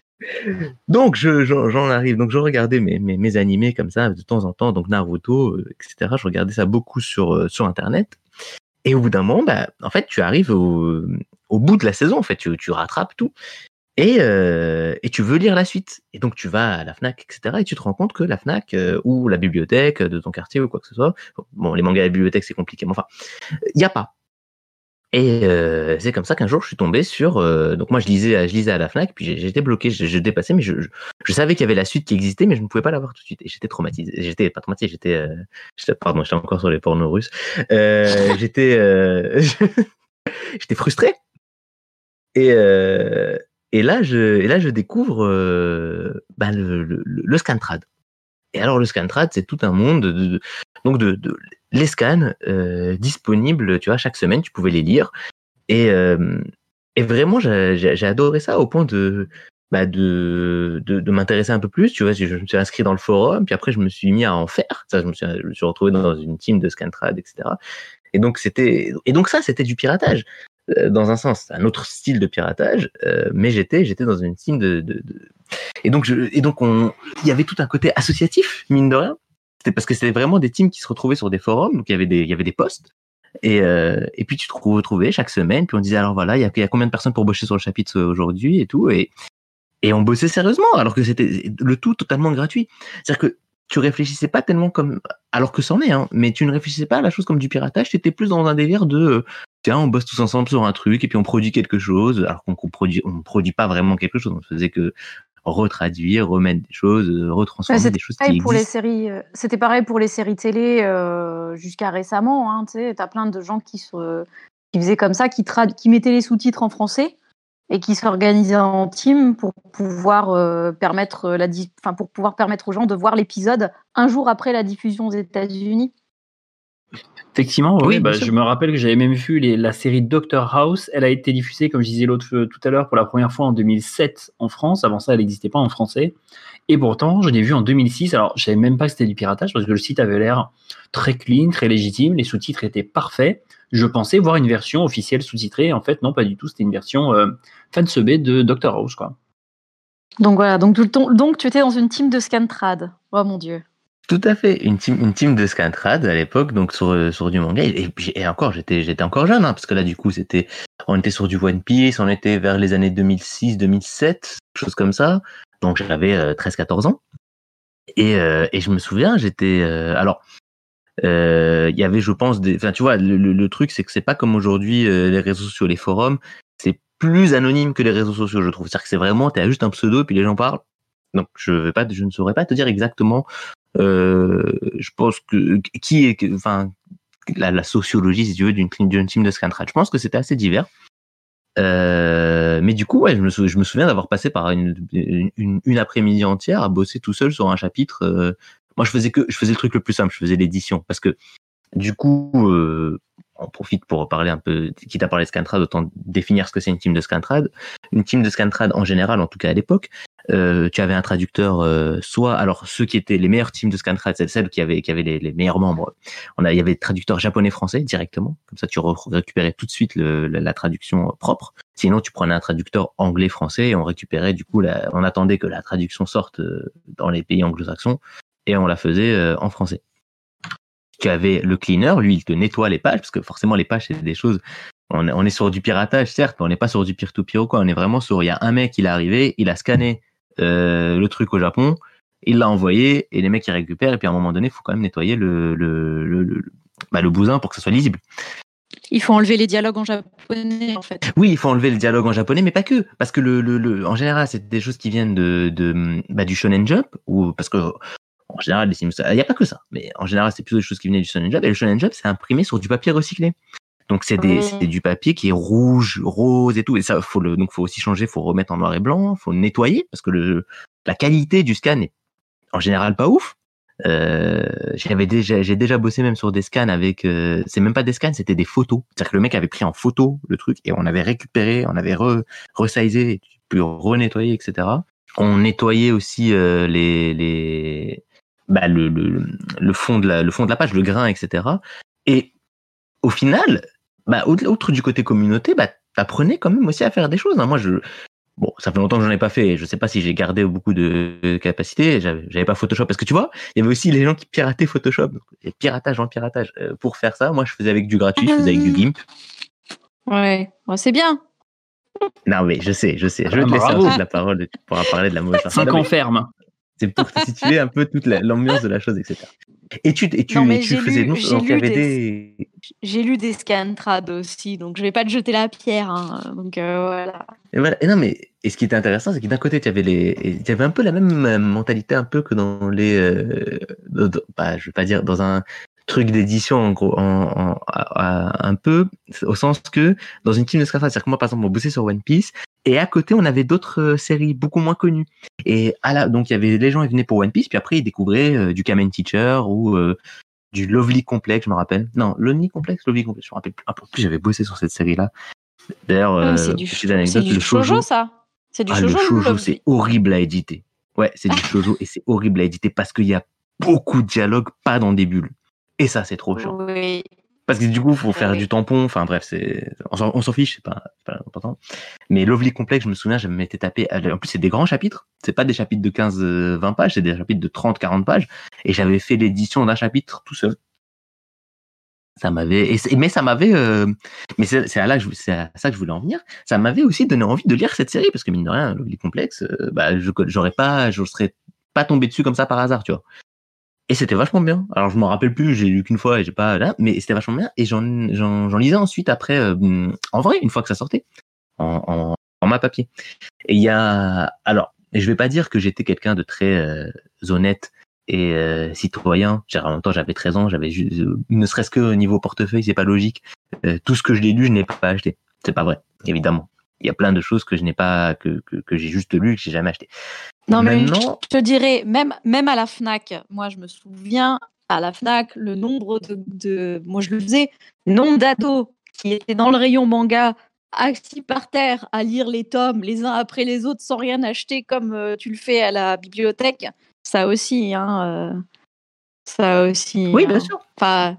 Donc, je, j'en, j'en arrive. Donc, je regardais mes, mes, mes animés comme ça de temps en temps, donc Naruto, euh, et cetera. Je regardais ça beaucoup sur, euh, sur Internet. Et au bout d'un moment, bah, en fait, tu arrives au, au bout de la saison. En fait, tu, tu rattrapes tout. Et, euh, et tu veux lire la suite. Et donc, tu vas à la Fnac, et cetera. Et tu te rends compte que la Fnac euh, ou la bibliothèque de ton quartier ou quoi que ce soit, bon, les mangas à la bibliothèque, c'est compliqué, mais enfin, il n'y a pas. Et euh, c'est comme ça qu'un jour je suis tombé sur. Euh, donc moi je lisais, je lisais à la Fnac, puis j'ai- j'étais bloqué, je, je dépassais, mais je, je, je savais qu'il y avait la suite qui existait, mais je ne pouvais pas l'avoir tout de suite. Et j'étais traumatisé. J'étais pas traumatisé, j'étais, euh, j'étais- pardon, j'étais encore sur les pornos russes. Euh, j'étais, euh, j'étais frustré. Et euh, et là je, et là je découvre euh, bah, le, le, le Scantrad. Et alors le Scantrad, c'est tout un monde de, de- donc de, de les scans euh, disponibles, tu vois, chaque semaine, tu pouvais les lire. Et, euh, et vraiment, j'ai, j'ai j'ai adoré ça au point de, bah de, de, de m'intéresser un peu plus. Tu vois, je, je me suis inscrit dans le forum, puis après, je me suis mis à en faire. Ça, je me suis, je me suis retrouvé dans une team de Scantrad, et cetera. Et donc, c'était, et donc ça, c'était du piratage. Euh, Dans un sens, c'est un autre style de piratage, euh, mais j'étais, j'étais dans une team de, de, de... et donc, je, et donc, on, il y avait tout un côté associatif, mine de rien. C'était parce que c'était vraiment des teams qui se retrouvaient sur des forums, donc il y avait des, il y avait des posts. Et, euh, et puis tu te retrouvais chaque semaine, puis on disait alors voilà, il y a, il y a combien de personnes pour bosser sur le chapitre aujourd'hui et tout, et, et on bossait sérieusement, alors que c'était le tout totalement gratuit. C'est-à-dire que tu réfléchissais pas tellement comme, alors que c'en est, hein, mais tu ne réfléchissais pas à la chose comme du piratage, tu étais plus dans un délire de, euh, tiens, on bosse tous ensemble sur un truc, et puis on produit quelque chose, alors qu'on qu'on produit, on produit pas vraiment quelque chose, on faisait que retraduire, remettre des choses, euh, Ouais, retransformer c'était des choses qui pareil pour les existent. séries. euh, C'était pareil pour les séries télé euh, jusqu'à récemment. Hein, tu sais, t'as plein de gens qui se, qui faisaient comme ça, qui trad- qui mettaient les sous-titres en français et qui s'organisaient en team pour pouvoir euh, permettre la, di- enfin pour pouvoir permettre aux gens de voir l'épisode un jour après la diffusion aux États-Unis. Effectivement, oui, Oui, bah, bien sûr. je me rappelle que j'avais même vu les- la série Doctor House. Elle a été diffusée, comme je disais l'autre euh, tout à l'heure, pour la première fois en deux mille sept en France. Avant ça, elle n'existait pas en français. Et pourtant, je l'ai vue en deux mille six. Alors, je savais même pas que c'était du piratage parce que le site avait l'air très clean, très légitime. Les sous-titres étaient parfaits. Je pensais voir une version officielle sous-titrée. En fait, non, pas du tout. C'était une version euh, fansubée de Doctor House, quoi. Donc voilà, donc, tout le temps- donc tu étais dans une team de Scantrad. Oh mon dieu. Tout à fait, une team, une team de Scantrad à l'époque, donc sur, sur du manga, et, et, et encore, j'étais, j'étais encore jeune, hein, parce que là, du coup, c'était, on était sur du One Piece, on était vers les années deux mille six, deux mille sept, chose comme ça, donc j'avais euh, treize quatorze ans, et, euh, et je me souviens, j'étais, euh, alors, il euh, y avait, je pense, des, enfin, tu vois, le, le, le truc, c'est que c'est pas comme aujourd'hui euh, les réseaux sociaux, les forums, c'est plus anonyme que les réseaux sociaux, je trouve, c'est-à-dire que c'est vraiment, t'as juste un pseudo, et puis les gens parlent, donc je vais pas, je ne saurais pas te dire exactement. Euh, je pense que qui est, enfin, la, la sociologie, si tu veux, d'une, d'une team de Scantrad. Je pense que c'était assez divers. Euh, mais du coup, ouais, je me, sou, je me souviens d'avoir passé par une, une, une après-midi entière à bosser tout seul sur un chapitre. Euh, moi, je faisais que, je faisais le truc le plus simple, je faisais l'édition, parce que du coup, euh, on profite pour parler un peu, quitte à parler de Scantrad, autant définir ce que c'est une team de Scantrad. Une team de Scantrad, en général, en tout cas à l'époque, euh, tu avais un traducteur, euh, soit, alors ceux qui étaient les meilleures teams de Scantrad, c'est celles qui avaient, qui avaient les, les meilleurs membres. On a, il y avait traducteur japonais-français directement, comme ça tu récupérais tout de suite le, la, la traduction propre. Sinon, tu prenais un traducteur anglais-français et on récupérait du coup, la, on attendait que la traduction sorte dans les pays anglo-saxons et on la faisait euh, en français. Tu avais le cleaner, lui, il te nettoie les pages, parce que forcément, les pages, c'est des choses... On est, on est sur du piratage, certes, mais on n'est pas sur du peer-to-peer ou quoi. On est vraiment sur... Il y a un mec, il est arrivé, il a scanné euh, le truc au Japon, il l'a envoyé, et les mecs, ils récupèrent, et puis à un moment donné, il faut quand même nettoyer le, le, le, le, bah, le bousin pour que ça soit lisible. Il faut enlever les dialogues en japonais, en fait. Oui, il faut enlever le dialogue en japonais, mais pas que. Parce que, le, le, le, en général, c'est des choses qui viennent de, de, bah, du Shonen Jump, ou parce que... En général, les Sims, il n'y a pas que ça, mais en général, c'est plutôt des choses qui venaient du Shonen Jump. Et le Shonen Jump, c'est imprimé sur du papier recyclé. Donc, c'est, des, c'est du papier qui est rouge, rose et tout. Et ça, faut le, donc, faut aussi changer, faut remettre en noir et blanc, faut nettoyer, parce que le, la qualité du scan est en général pas ouf. Euh, j'avais déjà, j'ai déjà bossé même sur des scans avec, euh, c'est même pas des scans, c'était des photos. C'est-à-dire que le mec avait pris en photo le truc et on avait récupéré, on avait re, resizé, puis renettoyé, et cetera. On nettoyait aussi euh, les, les, bah, le, le, le, fond de la, le fond de la page, le grain, et cetera. Et au final, bah, outre du côté communauté, bah, t'apprenais quand même aussi à faire des choses. Hein. Moi, je, bon, ça fait longtemps que j'en ai pas fait. Je sais pas si j'ai gardé beaucoup de capacités. J'avais, j'avais pas Photoshop parce que tu vois, il y avait aussi les gens qui pirataient Photoshop. Donc, piratage en piratage. Euh, pour faire ça, moi, je faisais avec du gratuit, je faisais avec du GIMP. Ouais, ouais c'est bien. Non, mais je sais, je sais. Je vais ah, te laisser bravo. un peu de la parole. Tu pourras parler de la mauvaise façon. Cinq ans ferme. C'est pour te situer un peu toute la, l'ambiance de la chose, et cetera. Et tu, et tu, non, mais et tu faisais lu, nous, j'ai donc il y avait des, des... J'ai lu des Scantrad aussi, donc je vais pas te jeter la pierre. Hein, donc euh, voilà. Et voilà. Et non, mais et ce qui était intéressant, c'est que d'un côté, tu avais les, tu avais un peu la même mentalité un peu que dans les, euh, dans, bah, je vais pas dire dans un truc d'édition en gros, en, en, à, à, un peu au sens que dans une team de Scantrad, c'est-à-dire que moi par exemple, on bossait sur One Piece. Et à côté, on avait d'autres euh, séries beaucoup moins connues. Et à la, donc il y avait les gens qui venaient pour One Piece, puis après ils découvraient euh, du Kamen Teacher ou euh, du Lovely Complex, je me rappelle. Non, Lonely Complex, Lovely Complex, je me rappelle plus. Un peu plus, j'avais bossé sur cette série-là. D'ailleurs, euh, c'est du, petite anecdote, c'est du le shoujo, shoujo, ça. C'est du ah, shoujo. le shoujo, c'est horrible à éditer. Ouais, c'est du shoujo et c'est horrible à éditer parce qu'il y a beaucoup de dialogues, pas dans des bulles. Et ça, c'est trop chiant. Oui. Parce que du coup, il faut faire oui. du tampon. Enfin bref, c'est on s'en, on s'en fiche, c'est pas, c'est pas important. Mais Lovely Complex, je me souviens, je m'étais tapé. En plus, c'est des grands chapitres. C'est pas des chapitres de quinze vingt pages, c'est des chapitres de trente quarante pages. Et j'avais fait l'édition d'un chapitre tout seul. Ça m'avait, et mais ça m'avait, euh, mais c'est, c'est à là que je, c'est à ça que je voulais en venir. Ça m'avait aussi donné envie de lire cette série parce que mine de rien, Lovely Complex, euh, bah, je, j'aurais pas, je serais pas tombé dessus comme ça par hasard, tu vois. Et c'était vachement bien. Alors je m'en rappelle plus, j'ai lu qu'une fois et j'ai pas là, mais c'était vachement bien. Et j'en, j'en, j'en lisais ensuite après, euh, en vrai, une fois que ça sortait, en, en, en format papier. Et il y a, alors, et je vais pas dire que j'étais quelqu'un de très euh, honnête et euh, citoyen. En même temps, j'avais treize ans, j'avais juste, euh, ne serait-ce que au niveau portefeuille, c'est pas logique. Euh, tout ce que je l'ai lu, je n'ai pas acheté. C'est pas vrai, évidemment. Il y a plein de choses que je n'ai pas, que, que, que j'ai juste lu et que j'ai jamais acheté. Non, mais Maintenant, je te dirais, même, même à la Fnac, moi je me souviens, à la Fnac, le nombre de, de moi je le faisais, le nombre d'ados qui étaient dans le rayon manga, assis par terre à lire les tomes les uns après les autres sans rien acheter comme euh, tu le fais à la bibliothèque, ça aussi, hein, euh, ça aussi. oui, hein. bien sûr. Enfin,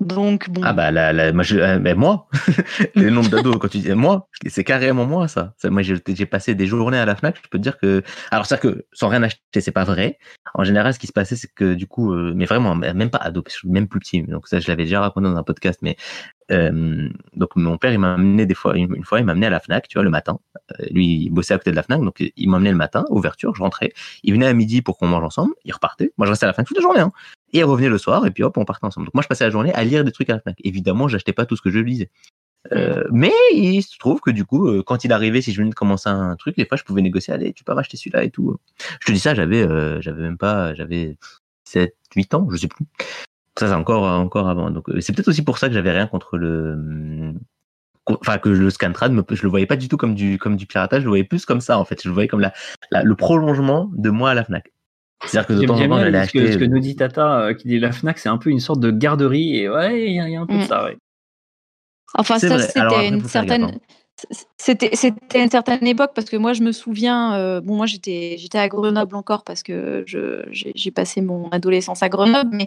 Donc bon. Ah bah la, la, moi, je, euh, mais moi, le nombre d'ados quand tu dis moi, c'est carrément moi ça. ça moi j'ai, j'ai passé des journées à la Fnac. Je peux te dire que, alors c'est que sans rien acheter, c'est pas vrai. En général, ce qui se passait, c'est que du coup, euh, mais vraiment, même pas ado, parce que je suis même plus petit. Donc ça, je l'avais déjà raconté dans un podcast. Mais euh, donc mon père, il m'a amené des fois, une, une fois, il m'a amené à la Fnac, tu vois, le matin. Euh, lui, il bossait à côté de la Fnac, donc il m'a amené le matin, ouverture, je rentrais. Il venait à midi pour qu'on mange ensemble. Il repartait. Moi, je restais à la Fnac toute la journée. Hein. Et il revenait le soir, et puis hop, on partait ensemble. Donc moi, je passais la journée à lire des trucs à la Fnac. Évidemment, j'achetais pas tout ce que je lisais. Euh, mais il se trouve que du coup, euh, quand il arrivait, si je venais de commencer un truc, des fois, je pouvais négocier. Allez, tu peux m'acheter celui-là et tout. Je te dis ça, j'avais, euh, j'avais même pas, j'avais sept, huit ans, je sais plus. Ça, c'est encore, encore avant. Donc, euh, c'est peut-être aussi pour ça que j'avais rien contre le, enfin que le Scantrad, me, je le voyais pas du tout comme du, comme du piratage. Je le voyais plus comme ça en fait. Je le voyais comme la, la le prolongement de moi à la Fnac. C'est-à-dire que de J'aime temps en bien temps, bien j'allais ce que, acheter. ce que nous dit Tata, euh, qui dit la Fnac, c'est un peu une sorte de garderie, et ouais, il y, a- il y a un peu de Mm. ça, ouais. Enfin, C'est ça, vrai. Alors c'était après, une faut faire gaffe. certaine. Hein. C'était, c'était une certaine époque parce que moi je me souviens, euh, bon moi j'étais, j'étais à Grenoble encore parce que je, j'ai, j'ai passé mon adolescence à Grenoble, mais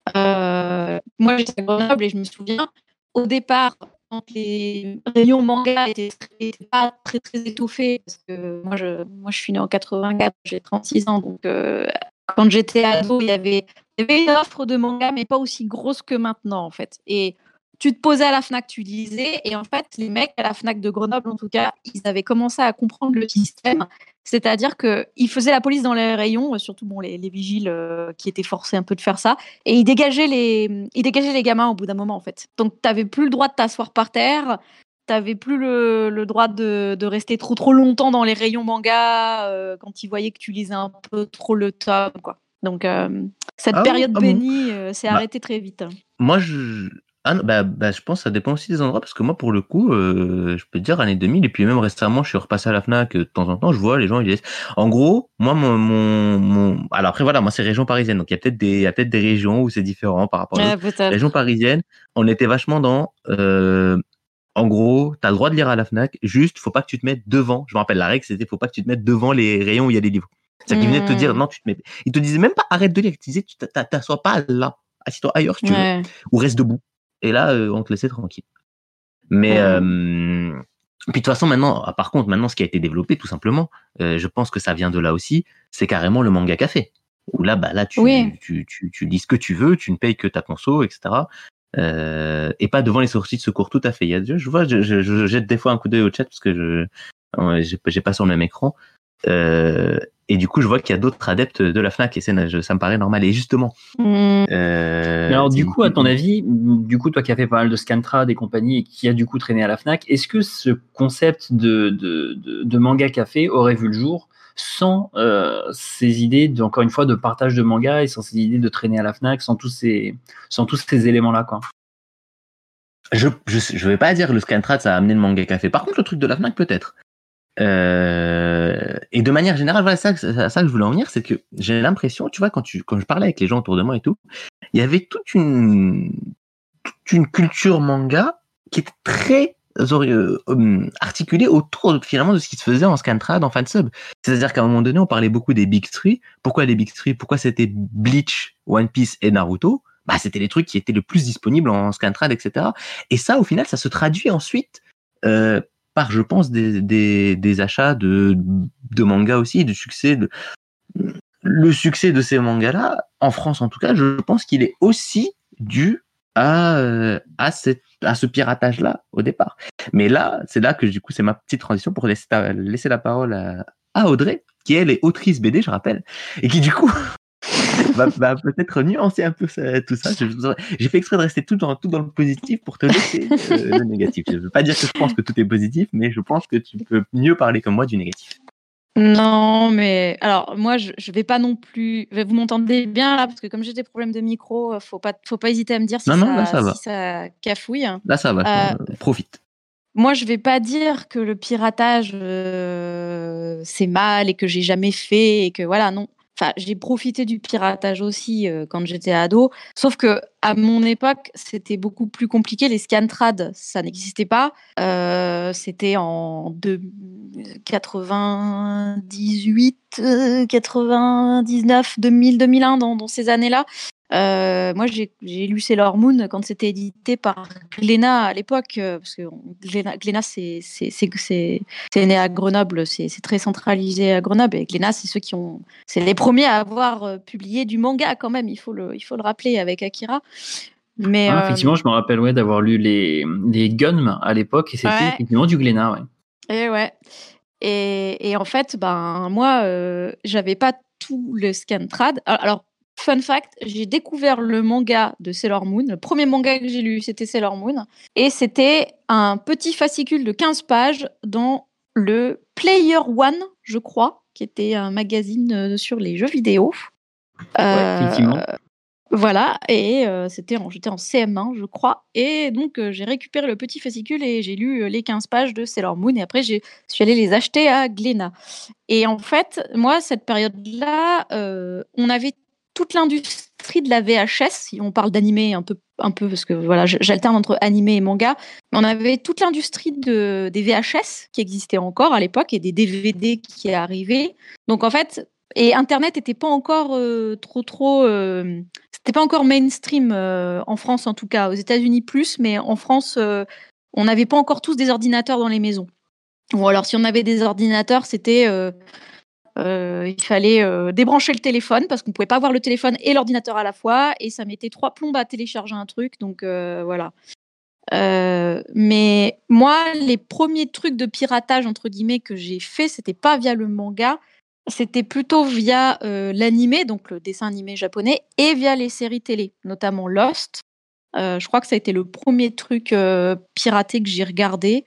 euh, moi j'étais à Grenoble et je me souviens au départ quand les rayons manga étaient, étaient pas très très étoffés parce que moi je, moi je suis née en quatre-vingt-quatre, j'ai trente-six ans donc euh, quand j'étais ado il y avait, il y avait une offre de manga mais pas aussi grosse que maintenant en fait et tu te posais à la Fnac, tu lisais, et en fait, les mecs à la Fnac de Grenoble, en tout cas, ils avaient commencé à comprendre le système, c'est-à-dire qu'ils faisaient la police dans les rayons, surtout bon, les, les vigiles euh, qui étaient forcés un peu de faire ça, et ils dégageaient les, ils dégageaient les gamins au bout d'un moment, en fait. Donc, tu n'avais plus le droit de t'asseoir par terre, tu n'avais plus le, le droit de, de rester trop trop longtemps dans les rayons manga euh, quand ils voyaient que tu lisais un peu trop le tome, quoi. Donc, euh, cette Ah, période ah bon. bénie euh, s'est Bah, arrêtée très vite. Moi, je, ah, non, bah, bah, je pense que ça dépend aussi des endroits parce que moi, pour le coup, euh, je peux te dire année deux mille et puis même récemment, je suis repassé à la Fnac euh, de temps en temps, je vois les gens, ils disent. En gros, moi, mon, mon, mon... alors après voilà, moi c'est région parisienne, donc il y a peut-être des, il y a peut-être des régions où c'est différent par rapport à Ouais, l'autre. peut-être. Région parisienne, on était vachement dans, euh, en gros, t'as le droit de lire à la Fnac, juste faut pas que tu te mettes devant. Je me rappelle la règle, c'était faut pas que tu te mettes devant les rayons où il y a des livres. C'est-à-dire qu'ils venaient te dire Mmh. non, tu te mets. Ils te disaient même pas arrête de lire, ils te disaient tu t'a- t'assois pas là, assis-toi ailleurs si tu veux, Ouais. ou reste debout. Et là, euh, on te laissait tranquille. Mais Mmh. euh, puis de toute façon maintenant, ah, par contre maintenant, ce qui a été développé tout simplement, euh, je pense que ça vient de là aussi, c'est carrément le manga café. Où là, bah là, tu, Oui. tu, tu, tu lis ce que tu veux, tu ne payes que ta conso, et cetera. Euh, et pas devant les sorties de secours, tout à fait. Il y a, je vois, je, je, je jette des fois un coup d'œil au chat parce que je, euh, j'ai, j'ai pas sur le même écran. Euh, et du coup, je vois qu'il y a d'autres adeptes de la Fnac et ça, ça me paraît normal. Et justement, Mmh. euh, Mais alors, du coup, à ton avis, du coup, toi qui as fait pas mal de Scantrad et compagnie et qui a du coup traîné à la Fnac, est-ce que ce concept de, de, de, de manga café aurait vu le jour sans euh, ces idées, de, encore une fois, de partage de manga et sans ces idées de traîner à la Fnac, sans tous ces, sans tous ces éléments-là, quoi? Je, je, je vais pas dire le Scantrad, ça a amené le manga café. Par contre, le truc de la Fnac, peut-être. Euh, et de manière générale, voilà, ça, ça, ça que je voulais en venir, c'est que j'ai l'impression, tu vois, quand tu, quand je parlais avec les gens autour de moi et tout, il y avait toute une, toute une culture manga qui était très euh, euh, articulée autour finalement de ce qui se faisait en Scantrad, en fansub. C'est-à-dire qu'à un moment donné, on parlait beaucoup des Big Three. Pourquoi les Big Three? Pourquoi c'était Bleach, One Piece et Naruto? Bah, c'était les trucs qui étaient le plus disponibles en Scantrad, et cetera. Et ça, au final, ça se traduit ensuite euh, par, je pense, des, des, des achats de, de mangas aussi, de succès. De... Le succès de ces mangas-là, en France en tout cas, je pense qu'il est aussi dû à, euh, à, cette, à ce piratage-là au départ. Mais là, c'est là que du coup, c'est ma petite transition pour laisser, ta, laisser la parole à, à Audrey, qui elle est autrice B D, je rappelle, et qui du coup va, va peut-être nuancer un peu ça, tout ça. J'ai fait exprès de rester tout dans, tout dans le positif pour te laisser euh, le négatif. Je ne veux pas dire que je pense que tout est positif, mais je pense que tu peux mieux parler comme moi du négatif. Non, mais alors moi je, je vais pas non plus. Vous m'entendez bien là parce que comme j'ai des problèmes de micro, faut pas faut pas hésiter à me dire si non, ça non, là, ça va. si ça cafouille. Là ça va. Euh, profite. Moi je vais pas dire que le piratage euh, c'est mal et que j'ai jamais fait et que voilà non. Enfin, j'ai profité du piratage aussi euh, quand j'étais ado. Sauf que à mon époque, c'était beaucoup plus compliqué. Les Scantrad, ça n'existait pas. Euh, c'était en de... quatre-vingt-dix-huit, euh, quatre-vingt-dix-neuf, deux mille, deux mille un, dans, dans ces années-là. Euh, moi, j'ai, j'ai lu Sailor Moon quand c'était édité par Glénat à l'époque, euh, parce que Glénat, Glénat c'est, c'est, c'est, c'est, c'est né à Grenoble, c'est, c'est très centralisé à Grenoble, et Glénat, c'est ceux qui ont, c'est les premiers à avoir euh, publié du manga quand même, il faut le, il faut le rappeler avec Akira. Mais Ah, euh, effectivement, je me rappelle ouais, d'avoir lu les, les Gunm à l'époque et c'était Ouais. effectivement du Glénat. Ouais. et ouais. Et, et en fait, ben moi, euh, j'avais pas tout le scantrad. Alors, fun fact, j'ai découvert le manga de Sailor Moon. Le premier manga que j'ai lu, c'était Sailor Moon. Et c'était un petit fascicule de quinze pages dans le Player One, je crois, qui était un magazine euh, sur les jeux vidéo. Ouais, Euh, effectivement. Voilà, et euh, c'était en, j'étais en C M un, je crois. Et donc, euh, j'ai récupéré le petit fascicule et j'ai lu euh, les quinze pages de Sailor Moon. Et après, je suis allée les acheter à Glénat. Et en fait, moi, cette période-là, euh, on avait toute l'industrie de la V H S. Si on parle d'animé un peu, un peu parce que voilà, j'alterne entre animé et manga. Mais on avait toute l'industrie de, des V H S qui existait encore à l'époque et des D V D qui arrivaient. Donc, en fait, et Internet n'était pas encore euh, trop, trop. Euh, c'était pas encore mainstream euh, en France, en tout cas. Aux États-Unis, plus, mais en France, euh, on n'avait pas encore tous des ordinateurs dans les maisons. Ou alors, si on avait des ordinateurs, c'était. Euh, euh, il fallait euh, débrancher le téléphone parce qu'on ne pouvait pas avoir le téléphone et l'ordinateur à la fois. Et ça mettait trois plombes à télécharger un truc. Donc, euh, voilà. Euh, mais moi, les premiers trucs de piratage, entre guillemets, que j'ai fait, c'était pas via le manga. C'était plutôt via euh, l'animé, donc le dessin animé japonais, et via les séries télé, notamment Lost. Euh, je crois que ça a été le premier truc euh, piraté que j'ai regardé.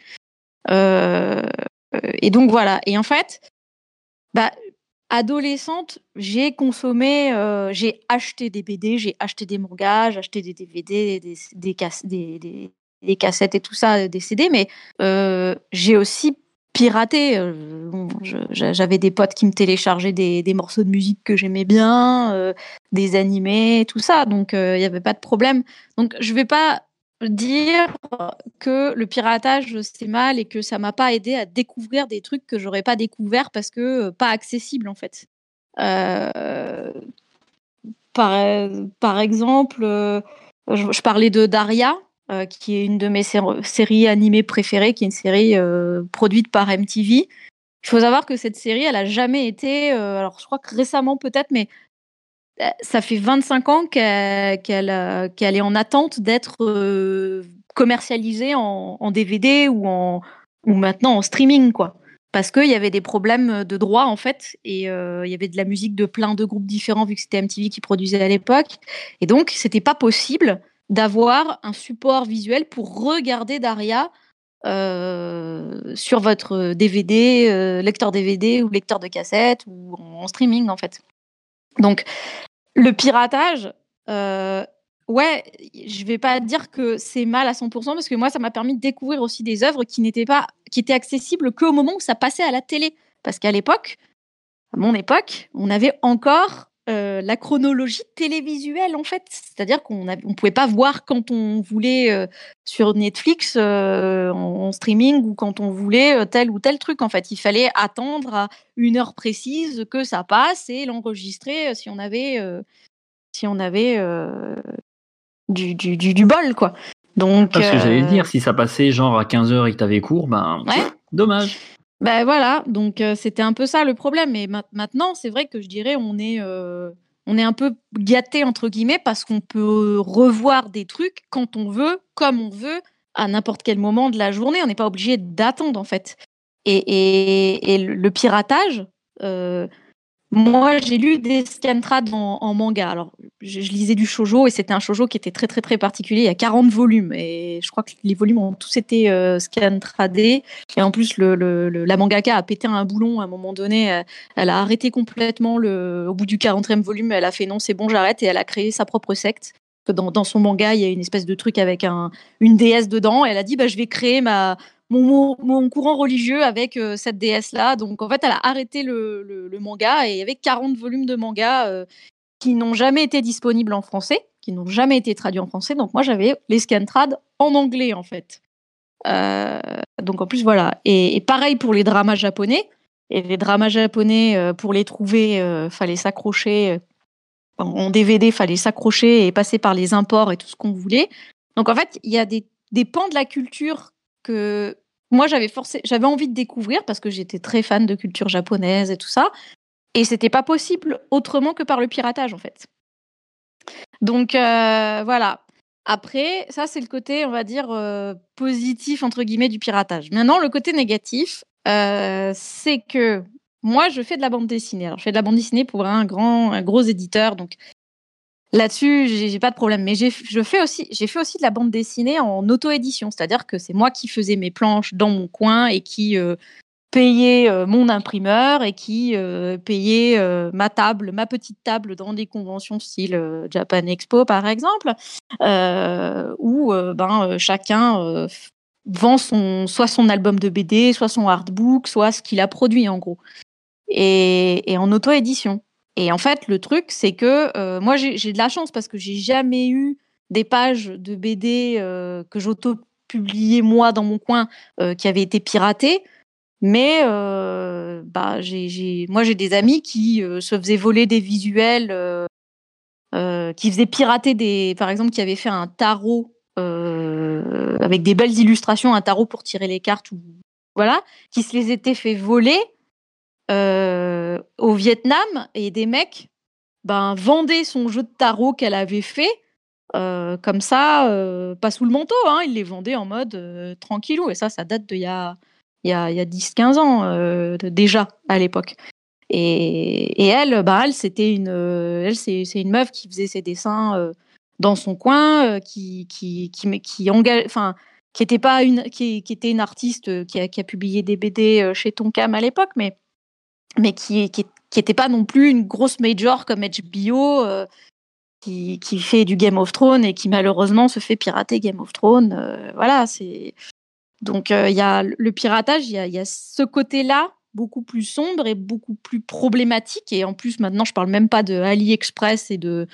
Euh, et donc voilà. Et en fait, bah, adolescente, j'ai consommé, euh, j'ai acheté des B D, j'ai acheté des mangas, j'ai acheté des D V D, des, des, cass- des, des, des cassettes et tout ça, des C D, mais euh, j'ai aussi piraté. Euh, bon, je- j'avais des potes qui me téléchargeaient des, des morceaux de musique que j'aimais bien, euh, des animés, tout ça, donc il n'y avait pas de problème. Donc je vais pas dire que le piratage c'est mal et que ça m'a pas aidé à découvrir des trucs que j'aurais pas découvert parce que euh, pas accessible en fait. Euh, par, par exemple, euh, je, je parlais de Daria, euh, qui est une de mes sé- séries animées préférées, qui est une série euh, produite par M T V. Il faut savoir que cette série, elle a jamais été, euh, alors je crois que récemment peut-être, mais euh, ça fait vingt-cinq ans qu'elle, qu'elle, euh, qu'elle est en attente d'être euh, commercialisée en, en D V D ou, en, ou maintenant en streaming, quoi. Parce qu'il y avait des problèmes de droit, en fait, et euh, il y avait de la musique de plein de groupes différents, vu que c'était M T V qui produisait à l'époque. Et donc, c'était pas possible d'avoir un support visuel pour regarder Daria euh, sur votre D V D, euh, lecteur D V D ou lecteur de cassette ou en, en streaming, en fait. Donc, le piratage, euh, ouais, je vais pas dire que c'est mal à cent pour cent parce que moi, ça m'a permis de découvrir aussi des œuvres qui n'étaient pas, qui étaient accessibles qu'au moment où ça passait à la télé. Parce qu'à l'époque, à mon époque, on avait encore euh, la chronologie télévisuelle en fait. C'est-à-dire qu'on ne on pouvait pas voir quand on voulait euh, sur Netflix euh, en, en streaming ou quand on voulait euh, tel ou tel truc en fait. Il fallait attendre à une heure précise que ça passe et l'enregistrer euh, si on avait, euh, si on avait euh, du, du, du, du bol quoi. Donc, Parce que j'allais le euh, dire, si ça passait genre à quinze heures et que t'avais cours, ben ouais. dommage. Ben voilà, donc euh, c'était un peu ça le problème. Et ma- maintenant, c'est vrai que je dirais on est, euh, on est un peu gâté entre guillemets parce qu'on peut revoir des trucs quand on veut, comme on veut, à n'importe quel moment de la journée. On n'est pas obligé d'attendre en fait. Et, et, et le le piratage, euh, moi j'ai lu des scantrad en, en manga. Alors je, je lisais du shoujo et c'était un shoujo qui était très très très particulier. Il y a quarante volumes et je crois que les volumes ont tous été euh, scantradés. Et en plus, le, le, le- la mangaka a pété un boulon à un moment donné. Elle, elle a arrêté complètement le, au bout du quarantième volume. Elle a fait non, c'est bon, j'arrête. Et elle a créé sa propre secte. Dans, dans son manga, il y a une espèce de truc avec un, une déesse dedans. Elle a dit bah, je vais créer ma, mon, mon, mon courant religieux avec euh, cette déesse-là. Donc en fait, elle a arrêté le, le, le manga. Et il y avait quarante volumes de manga euh, qui n'ont jamais été disponibles en français, qui n'ont jamais été traduits en français. Donc moi, j'avais les scantrad en anglais en fait. Euh, donc en plus voilà. Et, et pareil pour les dramas japonais. Et les dramas japonais, euh, pour les trouver, euh, fallait s'accrocher en D V D, fallait s'accrocher et passer par les imports et tout ce qu'on voulait. Donc en fait, il y a des, des pans de la culture que moi j'avais forcé, j'avais envie de découvrir parce que j'étais très fan de culture japonaise et tout ça. Et c'était pas possible autrement que par le piratage en fait. Donc euh, voilà. Après, ça c'est le côté, on va dire, euh, positif entre guillemets du piratage. Maintenant, le côté négatif, euh, c'est que moi je fais de la bande dessinée. Alors je fais de la bande dessinée pour un grand, un gros éditeur, donc là-dessus j'ai, j'ai pas de problème. Mais j'ai, je fais aussi, j'ai fait aussi de la bande dessinée en auto-édition, c'est-à-dire que c'est moi qui faisais mes planches dans mon coin et qui euh, payait euh, mon imprimeur et qui euh, payait euh, ma table, ma petite table dans des conventions style euh, Japan Expo par exemple, euh, où euh, ben, euh, chacun euh, vend son, soit son album de B D, soit son artbook, soit ce qu'il a produit en gros, et, et en auto-édition. Et en fait, le truc, c'est que euh, moi, j'ai, j'ai de la chance parce que j'ai jamais eu des pages de B D euh, que j'auto-publiais moi dans mon coin euh, qui avaient été piratées. Mais euh, bah, j'ai, j'ai, moi, j'ai des amis qui euh, se faisaient voler des visuels, euh, euh, qui faisaient pirater des. Par exemple, qui avaient fait un tarot euh, avec des belles illustrations, un tarot pour tirer les cartes, ou voilà, qui se les étaient fait voler euh, au Vietnam, et des mecs ben, vendaient son jeu de tarot qu'elle avait fait. Euh, comme ça, euh, pas sous le manteau, hein, ils les vendaient en mode euh, tranquillou. Et ça, ça date d'il y a, il y a, il y a dix quinze ans euh, de, déjà, à l'époque. Et, et elle, bah, elle, c'était une, euh, elle c'est, c'est une meuf qui faisait ses dessins euh, dans son coin, euh, qui, qui, qui, qui, engage, enfin, qui était pas une, qui, qui était une artiste euh, qui a, qui a publié des B D euh, chez Tonkam à l'époque, mais, mais qui, qui, qui était pas non plus une grosse major comme H B O. Euh, Qui, qui fait du Game of Thrones et qui malheureusement se fait pirater Game of Thrones. Euh, voilà, c'est donc il euh, y a le piratage, il y a, y a ce côté-là beaucoup plus sombre et beaucoup plus problématique. Et en plus, maintenant, je parle même pas de AliExpress et de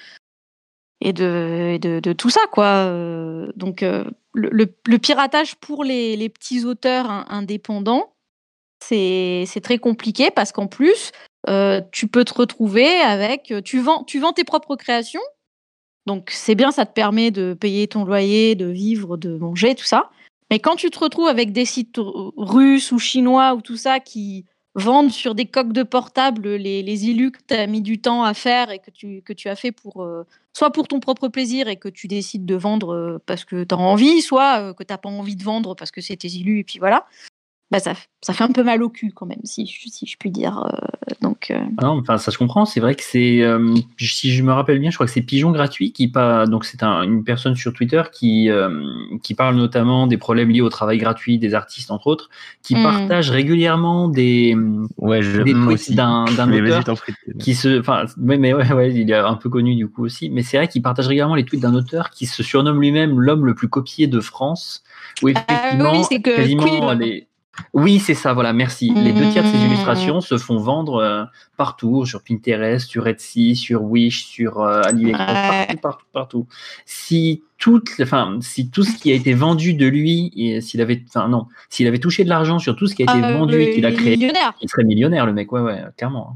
et de et de, de tout ça, quoi. Euh, donc euh, le, le, le piratage pour les, les petits auteurs hein, indépendants, c'est c'est très compliqué parce qu'en plus euh, tu peux te retrouver avec tu vends tu vends tes propres créations. Donc, c'est bien, ça te permet de payer ton loyer, de vivre, de manger, tout ça. Mais quand tu te retrouves avec des sites russes ou chinois ou tout ça qui vendent sur des coques de portable les, les illus que tu as mis du temps à faire et que tu, que tu as fait pour, euh, soit pour ton propre plaisir et que tu décides de vendre euh, parce que tu as envie, soit euh, que tu n'as pas envie de vendre parce que c'est tes illus et puis voilà. Bah ça, ça fait un peu mal au cul quand même, si, si je puis dire. Euh, donc, euh... ah non, enfin ça se comprend. C'est vrai que c'est, euh, si je me rappelle bien, je crois que c'est Pigeon Gratuit qui pas, donc c'est un, une personne sur Twitter qui euh, qui parle notamment des problèmes liés au travail gratuit des artistes entre autres, qui mmh. partage régulièrement des ouais je, des tweets aussi. d'un d'un auteur qui se, enfin mais mais ouais ouais il est un peu connu du coup aussi. Mais c'est vrai qu'il partage régulièrement les tweets d'un auteur qui se surnomme lui-même l'homme le plus copié de France. Où effectivement ah oui, c'est que quasiment Quill. les Oui, c'est ça, voilà, merci. Mmh. Les deux tiers de ces illustrations se font vendre euh, partout, sur Pinterest, sur Etsy, sur Wish, sur euh, AliExpress, ouais. partout, partout, partout. Si toute, enfin, si tout ce qui a été vendu de lui, et s'il avait, enfin non, s'il avait touché de l'argent sur tout ce qui a été euh, vendu et qu'il a créé, millionnaire. Il serait millionnaire, le mec, ouais, ouais, clairement.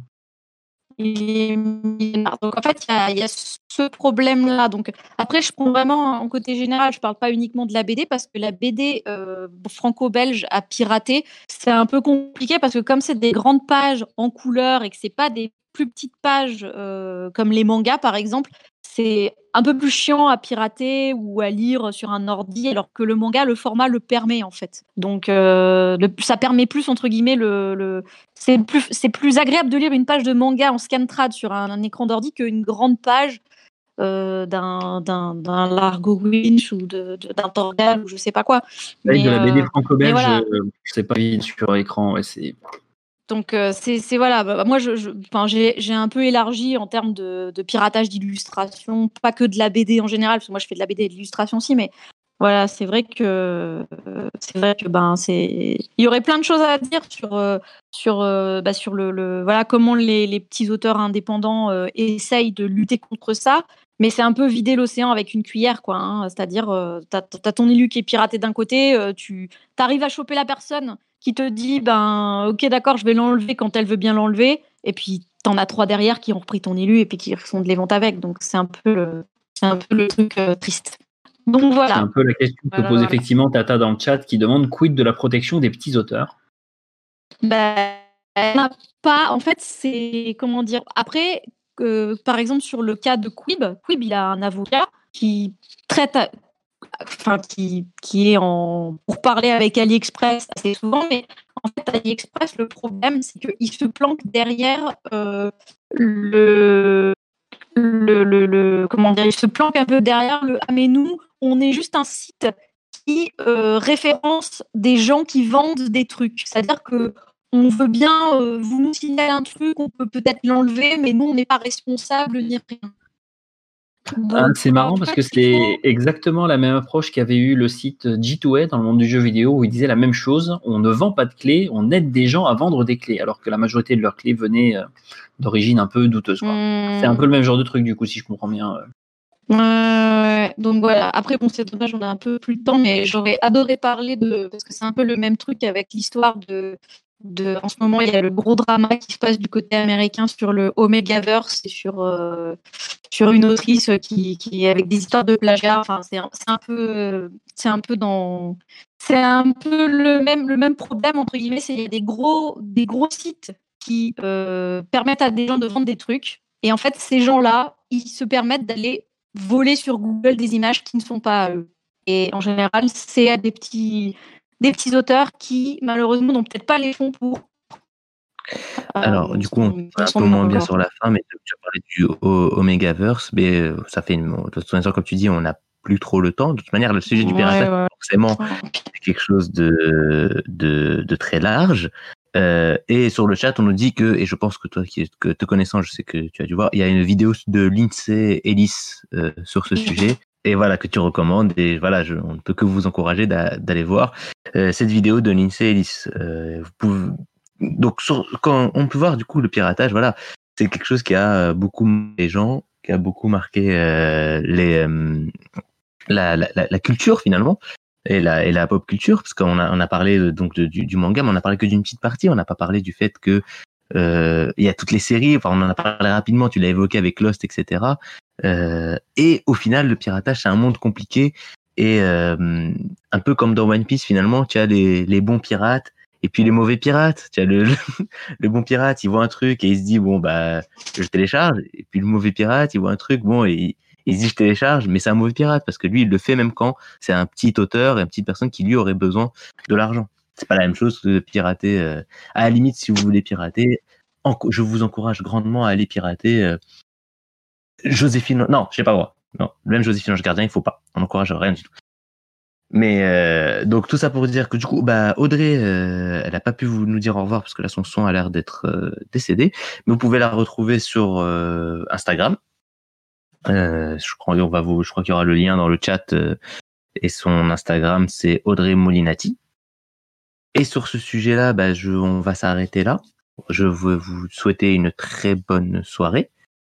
Donc en fait, il y, y a ce problème-là. Donc après, je prends vraiment en côté général. Je parle pas uniquement de la B D parce que la B D euh, franco-belge à pirater, c'est un peu compliqué parce que comme c'est des grandes pages en couleur et que c'est pas des plus petites pages euh, comme les mangas par exemple, c'est un peu plus chiant à pirater ou à lire sur un ordi, alors que le manga, le format le permet en fait. Donc euh, le, ça permet plus entre guillemets le, le c'est plus c'est plus agréable de lire une page de manga en scantrad sur un, un écran d'ordi qu'une grande page euh, d'un d'un d'un Largo Winch ou de, de, d'un Torgal ou je sais pas quoi. Avec de la B D franco-belge, voilà. euh, c'est pas vite sur écran, ouais, c'est. Donc euh, c'est, c'est voilà, bah, moi je, je, j'ai, j'ai un peu élargi en termes de, de piratage d'illustration, pas que de la B D en général, parce que moi je fais de la B D et de l'illustration aussi, mais voilà, c'est vrai que c'est vrai que ben c'est, il y aurait plein de choses à dire sur euh, sur euh, bah, sur le, le voilà comment les, les petits auteurs indépendants euh, essayent de lutter contre ça. Mais c'est un peu vider l'océan avec une cuillère, quoi. Hein. C'est-à-dire, euh, t'as, t'as ton illu qui est piraté d'un côté, euh, tu arrives à choper la personne qui te dit, ben, ok, d'accord, je vais l'enlever quand elle veut bien l'enlever, et puis t'en as trois derrière qui ont repris ton élu et puis qui font de les ventes avec. Donc c'est un peu le, c'est un peu le truc euh, triste. Donc voilà. C'est un peu la question que Voilà, pose voilà. effectivement Tata dans le chat qui demande quid de la protection des petits auteurs. Ben, elle n'a pas. En fait, c'est comment dire. Après, euh, par exemple, sur le cas de Quib, Quib, il a un avocat qui traite, à- enfin, qui, qui est en pour parler avec AliExpress assez souvent, mais en fait, AliExpress, le problème, c'est qu'il se planque derrière euh, le, le, le, le- comment dire, il se planque un peu derrière le. Ah, mais nous, on est juste un site qui euh, référence des gens qui vendent des trucs. C'est-à-dire que on veut bien euh, vous nous signaler un truc, on peut peut-être l'enlever, mais nous, on n'est pas responsable ni rien. Ah, Donc, c'est marrant en parce fait, que il faut- c'est exactement la même approche qu'avait eu le site G deux A dans le monde du jeu vidéo où il disait la même chose. On ne vend pas de clés, on aide des gens à vendre des clés, alors que la majorité de leurs clés venaient euh, d'origine un peu douteuse, quoi. Hmm. C'est un peu le même genre de truc du coup, si je comprends bien. euh. Ouais, ouais, ouais. Donc voilà. Après, bon, c'est dommage, on a un peu plus le temps, mais j'aurais adoré parler de parce que c'est un peu le même truc avec l'histoire de de. En ce moment, il y a le gros drama qui se passe du côté américain sur le Omegaverse et sur euh, sur une autrice qui qui avec des histoires de plagiat. Enfin, c'est un, c'est un peu c'est un peu dans c'est un peu le même le même problème entre guillemets. C'est il y a des gros des gros sites qui euh, permettent à des gens de vendre des trucs et en fait, ces gens-là, ils se permettent d'aller voler sur Google des images qui ne sont pas à eux. Et en général, c'est à des petits, des petits auteurs qui, malheureusement, n'ont peut-être pas les fonds pour. Alors, Euh, du coup, on sont- est un sont peu dans moins le bien genre. sur la fin, mais tu as parlé du O- Omegaverse, mais euh, ça fait une. De toute façon, comme tu dis, on n'a plus trop le temps. De toute manière, le sujet du Ouais, piratage, ouais. forcément, c'est quelque chose de, de, de très large. Euh, et sur le chat, on nous dit que, et je pense que toi, qui, que te connaissant, je sais que tu as dû voir, il y a une vidéo de Lindsay Ellis euh, sur ce sujet, et voilà, que tu recommandes, et voilà, je, on ne peut que vous encourager d'a, d'aller voir euh, cette vidéo de Lindsay Ellis. Euh, vous pouvez, donc, sur, quand on peut voir du coup le piratage, voilà, c'est quelque chose qui a beaucoup marqué les gens, qui a beaucoup marqué euh, les, euh, la, la, la culture finalement. Et la, et la pop culture, parce qu'on a, on a parlé de, donc de, du, du manga, mais on a parlé que d'une petite partie. On n'a pas parlé du fait que euh, il y a toutes les séries. Enfin, on en a parlé rapidement. Tu l'as évoqué avec Lost, et cetera. Euh, et au final, le piratage, c'est un monde compliqué et euh, un peu comme dans One Piece. Finalement, tu as les, les bons pirates et puis les mauvais pirates. Tu as le, le, le bon pirate, il voit un truc et il se dit bon bah je télécharge. Et puis le mauvais pirate, il voit un truc, bon et il se dit je télécharge, mais c'est un mauvais pirate parce que lui il le fait même quand c'est un petit auteur et une petite personne qui lui aurait besoin de l'argent. C'est pas la même chose que de pirater. Euh, à la limite, si vous voulez pirater, en, je vous encourage grandement à aller pirater euh, Joséphine. Non, je sais pas quoi. Non, même Joséphine Ange Gardien, il faut pas. On n'encourage rien du tout. Mais euh, donc tout ça pour dire que du coup, bah Audrey, euh, elle a pas pu vous nous dire au revoir parce que là son son a l'air d'être euh, décédé. Mais vous pouvez la retrouver sur euh, Instagram. Euh, je crois on va vous, je crois qu'il y aura le lien dans le chat euh, et son Instagram c'est Audrey Molinati. Et sur ce sujet-là, bah je, on va s'arrêter là. Je veux vous souhaiter une très bonne soirée.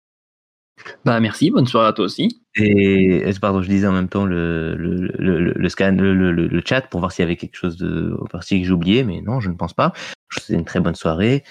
Bah merci, bonne soirée à toi aussi. Et pardon, je disais en même temps le le le, le, le scan, le, le, le chat pour voir s'il y avait quelque chose de en particulier que j'ai oublié, mais non, je ne pense pas. Je vous souhaite une très bonne soirée.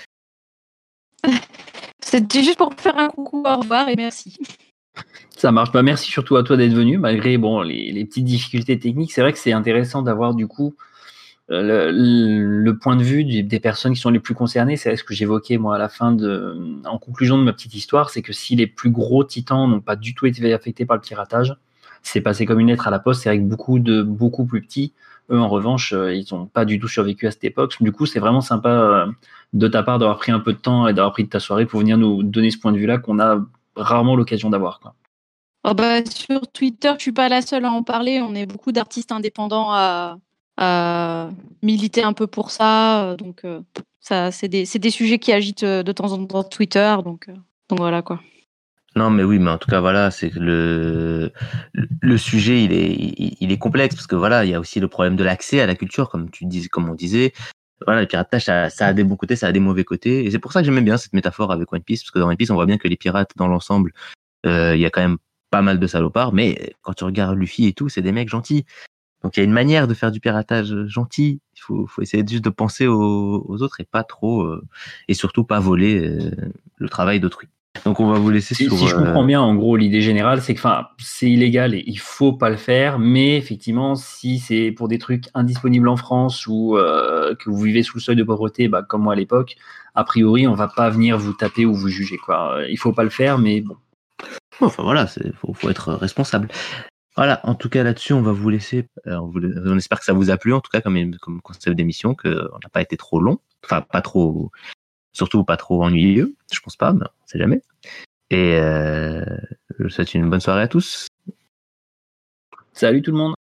C'était juste pour faire un coucou, au revoir et merci. Ça marche. Bah, merci surtout à toi d'être venu, malgré bon, les, les petites difficultés techniques. C'est vrai que c'est intéressant d'avoir du coup le, le point de vue des, des personnes qui sont les plus concernées. C'est ce que j'évoquais moi à la fin, de, en conclusion de ma petite histoire, c'est que si les plus gros titans n'ont pas du tout été affectés par le piratage, c'est passé comme une lettre à la poste. C'est vrai que beaucoup de beaucoup plus petits, eux en revanche, ils n'ont pas du tout survécu à cette époque. Du coup, c'est vraiment sympa de ta part d'avoir pris un peu de temps et d'avoir pris de ta soirée pour venir nous donner ce point de vue-là qu'on a rarement l'occasion d'avoir, quoi. Oh bah, sur Twitter, je suis pas la seule à en parler. On est beaucoup d'artistes indépendants à, à militer un peu pour ça. Donc, euh, ça, c'est des, c'est des sujets qui agitent de temps en temps Twitter. Donc, euh, donc voilà quoi. Non, mais oui, mais en tout cas, voilà, c'est que le, le sujet, il est, il, il est complexe parce que voilà, il y a aussi le problème de l'accès à la culture, comme tu dis, comme on disait. Voilà, le piratage, ça, ça a des bons côtés, ça a des mauvais côtés. Et c'est pour ça que j'aimais bien cette métaphore avec One Piece, parce que dans One Piece, on voit bien que les pirates, dans l'ensemble, euh, il y a quand même pas mal de salopards, mais quand tu regardes Luffy et tout, c'est des mecs gentils. Donc il y a une manière de faire du piratage gentil. Il faut, faut essayer juste de penser aux, aux autres et pas trop, euh, et surtout pas voler euh, le travail d'autrui. Donc on va vous laisser Si, sur. si je comprends euh, bien, en gros, l'idée générale, c'est que enfin, c'est illégal et il faut pas le faire, mais effectivement, si c'est pour des trucs indisponibles en France ou euh, que vous vivez sous le seuil de pauvreté, bah, comme moi à l'époque, a priori, on va pas venir vous taper ou vous juger, quoi. Il faut pas le faire, mais bon. Enfin voilà, il faut, faut être responsable. Voilà, en tout cas là-dessus, on va vous laisser. euh, on, vous, on espère que ça vous a plu, en tout cas, comme, comme concept d'émission, qu'on n'a pas été trop long, enfin pas trop, surtout pas trop ennuyeux, je pense pas, mais on sait jamais. Et euh, je vous souhaite une bonne soirée à tous. Salut tout le monde!